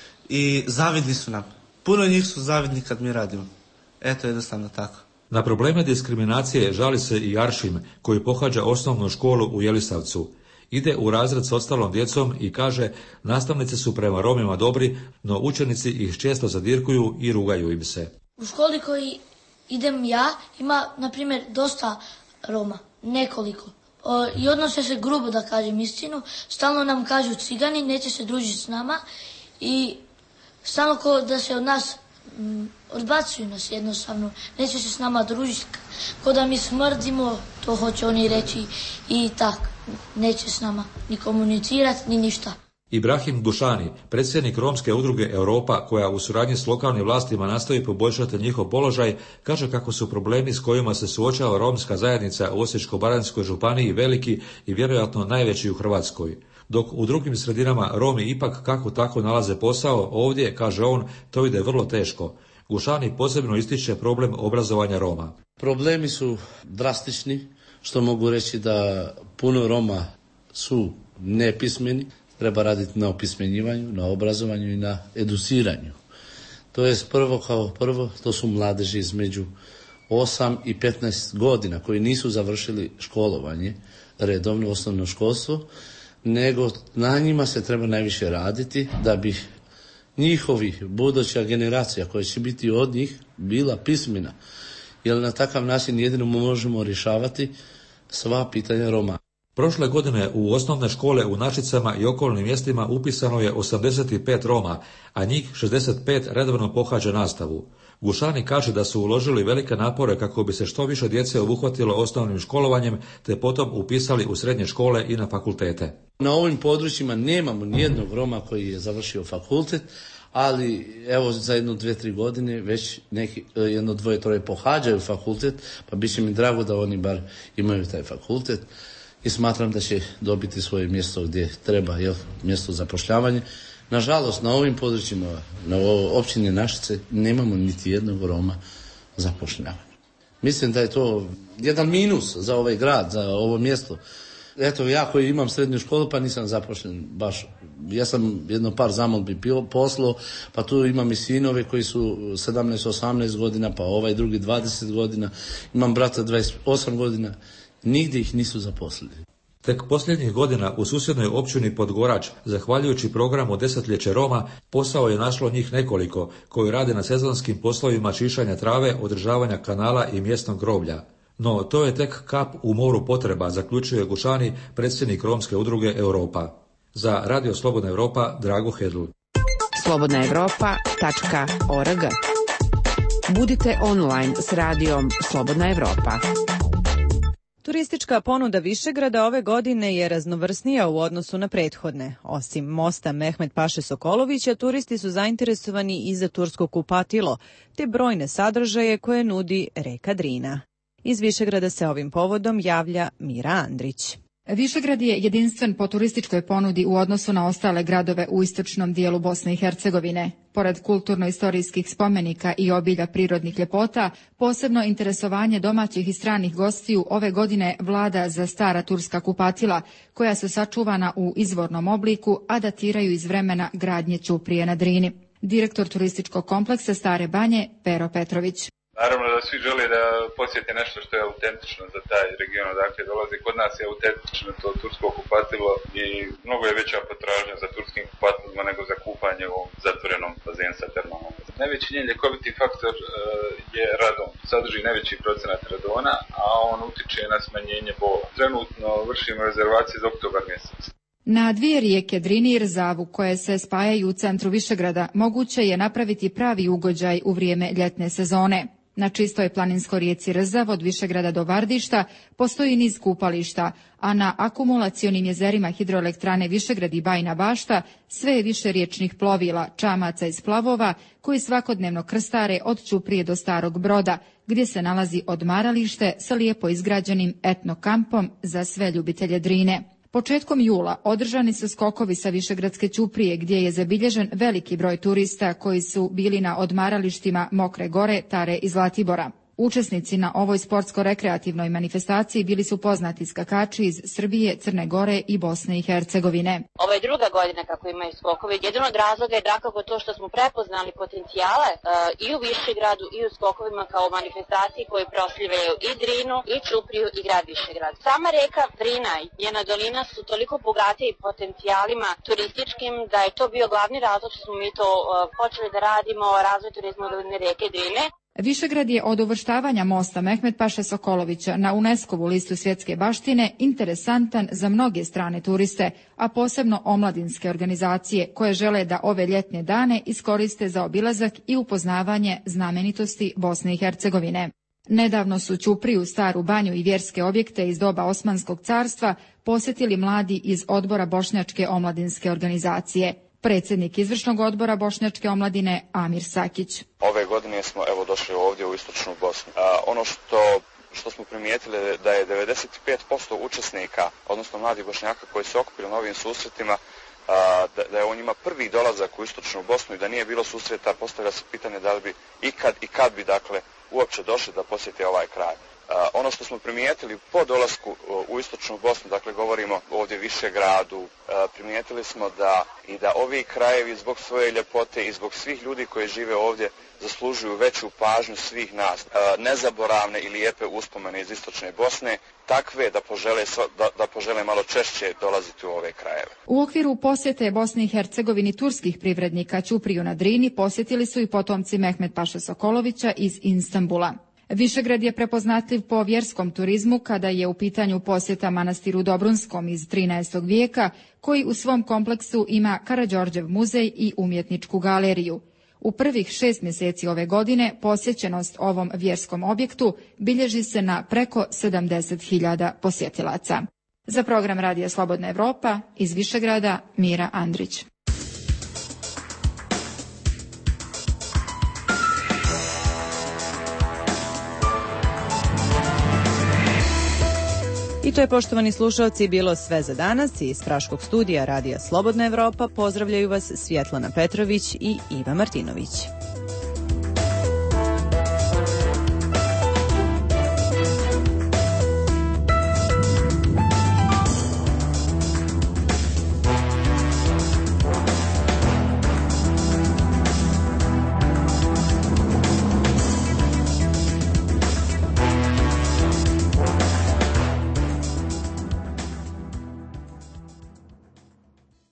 i zavidni su nam. Puno njih su zavidni kad mi radimo. Eto jednostavno tako. Na probleme diskriminacije žali se i Aršim, koji pohađa osnovnu školu u Jelisavcu. Ide u razred s ostalom djecom i kaže, nastavnici su prema Romima dobri, no učenici ih često zadirkuju i rugaju im se. U školi koji idem ja ima, na primjer, dosta Roma, nekoliko. O, I odnose se grubo, da kažem istinu. Stalno nam kažu cigani, neće se družiti s nama i stalno ko da se od nas m, odbacuju nas jednostavno. Neće se s nama družiti. Ko da mi smrdimo, to hoće oni reći i tako. Neće s nama ni komunicirati, ni ništa. Ibrahim Gušani, predsjednik Romske udruge Europa, koja u suradnji s lokalnim vlastima nastoji poboljšati njihov položaj, kaže kako su problemi s kojima se suočava romska zajednica u Osječko-baranjskoj županiji veliki i vjerojatno najveći u Hrvatskoj. Dok u drugim sredinama Romi ipak kako tako nalaze posao, ovdje, kaže on, to ide vrlo teško. Gušani posebno ističe problem obrazovanja Roma. Problemi su drastični, što mogu reći da puno Roma su nepismeni. Treba raditi na opismenjivanju, na obrazovanju i na educiranju. To je prvo kao prvo, to su mladeži između osam i petnaest godina koji nisu završili školovanje, redovno osnovno školstvo, nego na njima se treba najviše raditi da bi njihovi buduća generacija koja će biti od njih bila pismena. Jer na takav način jedino možemo rješavati sva pitanja Roma. Prošle godine u osnovne škole u Našicama i okolnim mjestima upisano je osamdeset pet Roma, a njih šezdeset pet redovno pohađa nastavu. Gušani kaže da su uložili velike napore kako bi se što više djece obuhvatilo osnovnim školovanjem, te potom upisali u srednje škole i na fakultete. Na ovim područjima nemamo nijednog Roma koji je završio fakultet, ali evo za jedno, dvije, tri godine već neki, jedno, dvoje, troje pohađaju fakultet, pa bit će mi drago da oni bar imaju taj fakultet. I smatram da će dobiti svoje mjesto gdje treba, jel, mjesto zapošljavanja, Nažalost, na ovim područjima, na općini Našice, nemamo niti jednog Roma zapošljavanja. Mislim da je to jedan minus za ovaj grad, za ovo mjesto. Eto, ja koji imam srednju školu, pa nisam zapošljen baš. Ja sam jedno par zamolbi poslao, pa tu imam i sinove koji su sedamnaest osamnaest godina, pa ovaj drugi dvadeset godina. Imam brata dvadeset osam godina. Nigdje ih nisu zaposlili. Tek posljednjih godina u susjednoj općini Podgorač, zahvaljujući programu Desetljeće Roma, posao je našlo njih nekoliko, koji rade na sezonskim poslovima čišćanja trave, održavanja kanala i mjesnog groblja. No, to je tek kap u moru potreba, zaključuje Gušani, predsjednik Romske udruge Europa. Za Radio Slobodna Europa, Drago Hedl. slobodna evropa tačka org. Budite online s radijom Slobodna Evropa. Turistička ponuda Višegrada ove godine je raznovrsnija u odnosu na prethodne. Osim mosta Mehmet Paše Sokolovića, turisti su zainteresovani i za tursko kupatilo, te brojne sadržaje koje nudi reka Drina. Iz Višegrada se ovim povodom javlja Mira Andrić. Višegrad je jedinstven po turističkoj ponudi u odnosu na ostale gradove u istočnom dijelu Bosne i Hercegovine. Pored kulturno-istorijskih spomenika i obilja prirodnih ljepota, posebno interesovanje domaćih i stranih gostiju ove godine vlada za stara turska kupatila, koja su sačuvana u izvornom obliku, a datiraju iz vremena gradnje ćuprije na Drini. Direktor turističkog kompleksa Stare Banje, Pero Petrović. Naravno da svi žele da posjete nešto što je autentično za taj region odakle dolazi. Kod nas je autentično to tursko kupatilo i mnogo je veća potražnja za turskim kupatilima nego za kupanje u zatvorenom bazenu sa termalnom. Najveći njen ljekoviti faktor uh, je radon. Sadrži najveći procenat radona, a on utiče na smanjenje bola. Trenutno vršimo rezervacije za oktobar mjesec. Na dvije rijeke Drini i Rzavu, koje se spajaju u centru Višegrada, moguće je napraviti pravi ugođaj u vrijeme ljetne sezone. Na čistoj planinskoj rijeci Rzav od Višegrada do Vardišta postoji niz kupališta, a na akumulacionim jezerima hidroelektrane Višegrad i Bajina Bašta sve je više riječnih plovila, čamaca i splavova koji svakodnevno krstare od Ćuprije do Starog Broda, gdje se nalazi odmaralište sa lijepo izgrađenim etno kampom za sve ljubitelje Drine. Početkom jula održani su skokovi sa Višegradske ćuprije, gdje je zabilježen veliki broj turista koji su bili na odmaralištima Mokre Gore, Tare i Zlatibora. Učesnici na ovoj sportsko-rekreativnoj manifestaciji bili su poznati skakači iz Srbije, Crne Gore i Bosne i Hercegovine. Ovo je druga godina kako imaju skokovi. Jedan od razloga je dakako to što smo prepoznali potencijale uh, i u Višegradu i u skokovima kao manifestaciji koje proslavljaju i Drinu, i Ćupriju, i grad Višegrad. Sama reka Drina i njena dolina su toliko bogate i potencijalima turističkim da je to bio glavni razlog što smo mi to uh, počeli da radimo razvoj turizma u dolini reke Drine. Višegrad je od uvrštavanja mosta Mehmet Paše Sokolovića na UNESCO-vu listu svjetske baštine interesantan za mnoge strane turiste, a posebno omladinske organizacije koje žele da ove ljetne dane iskoriste za obilazak i upoznavanje znamenitosti Bosne i Hercegovine. Nedavno su Ćupriju, Staru Banju i vjerske objekte iz doba Osmanskog carstva posjetili mladi iz odbora Bošnjačke omladinske organizacije. Predsjednik izvršnog odbora Bošnjačke omladine Amir Sakić. Ove godine smo evo došli ovdje u istočnu Bosnu. A, ono što što smo primijetili da je devedeset pet posto učesnika, odnosno mladih Bošnjaka koji se okupili na ovim susretima, a, da, da je on njima prvi dolazak u istočnu Bosnu i da nije bilo susreta, postavlja se pitanje da li bi ikad i kad bi dakle uopće došli da posjete ovaj kraj. Uh, ono što smo primijetili po dolasku uh, u istočnu Bosnu, dakle govorimo ovdje Višegradu, uh, primijetili smo da i da ovi krajevi zbog svoje ljepote i zbog svih ljudi koji žive ovdje zaslužuju veću pažnju svih nas. Uh, nezaboravne i lijepe uspomene iz istočne Bosne, takve da požele, da, da požele malo češće dolaziti u ove krajeve. U okviru posjete Bosni i Hercegovini turskih privrednika Ćupriju na Drini posjetili su i potomci Mehmet Paše Sokolovića iz Istanbula. Višegrad je prepoznatljiv po vjerskom turizmu kada je u pitanju posjeta manastiru Dobrunskom iz trinaestog vijeka, koji u svom kompleksu ima Karađorđev muzej i umjetničku galeriju. U prvih šest mjeseci ove godine posjećenost ovom vjerskom objektu bilježi se na preko sedamdeset hiljada posjetilaca. Za program Radija Slobodna Evropa iz Višegrada Mira Andrić. I to je, poštovani slušalci, bilo sve za danas. Iz Praškog studija Radija Slobodna Evropa pozdravljaju vas Svjetlana Petrović i Iva Martinović.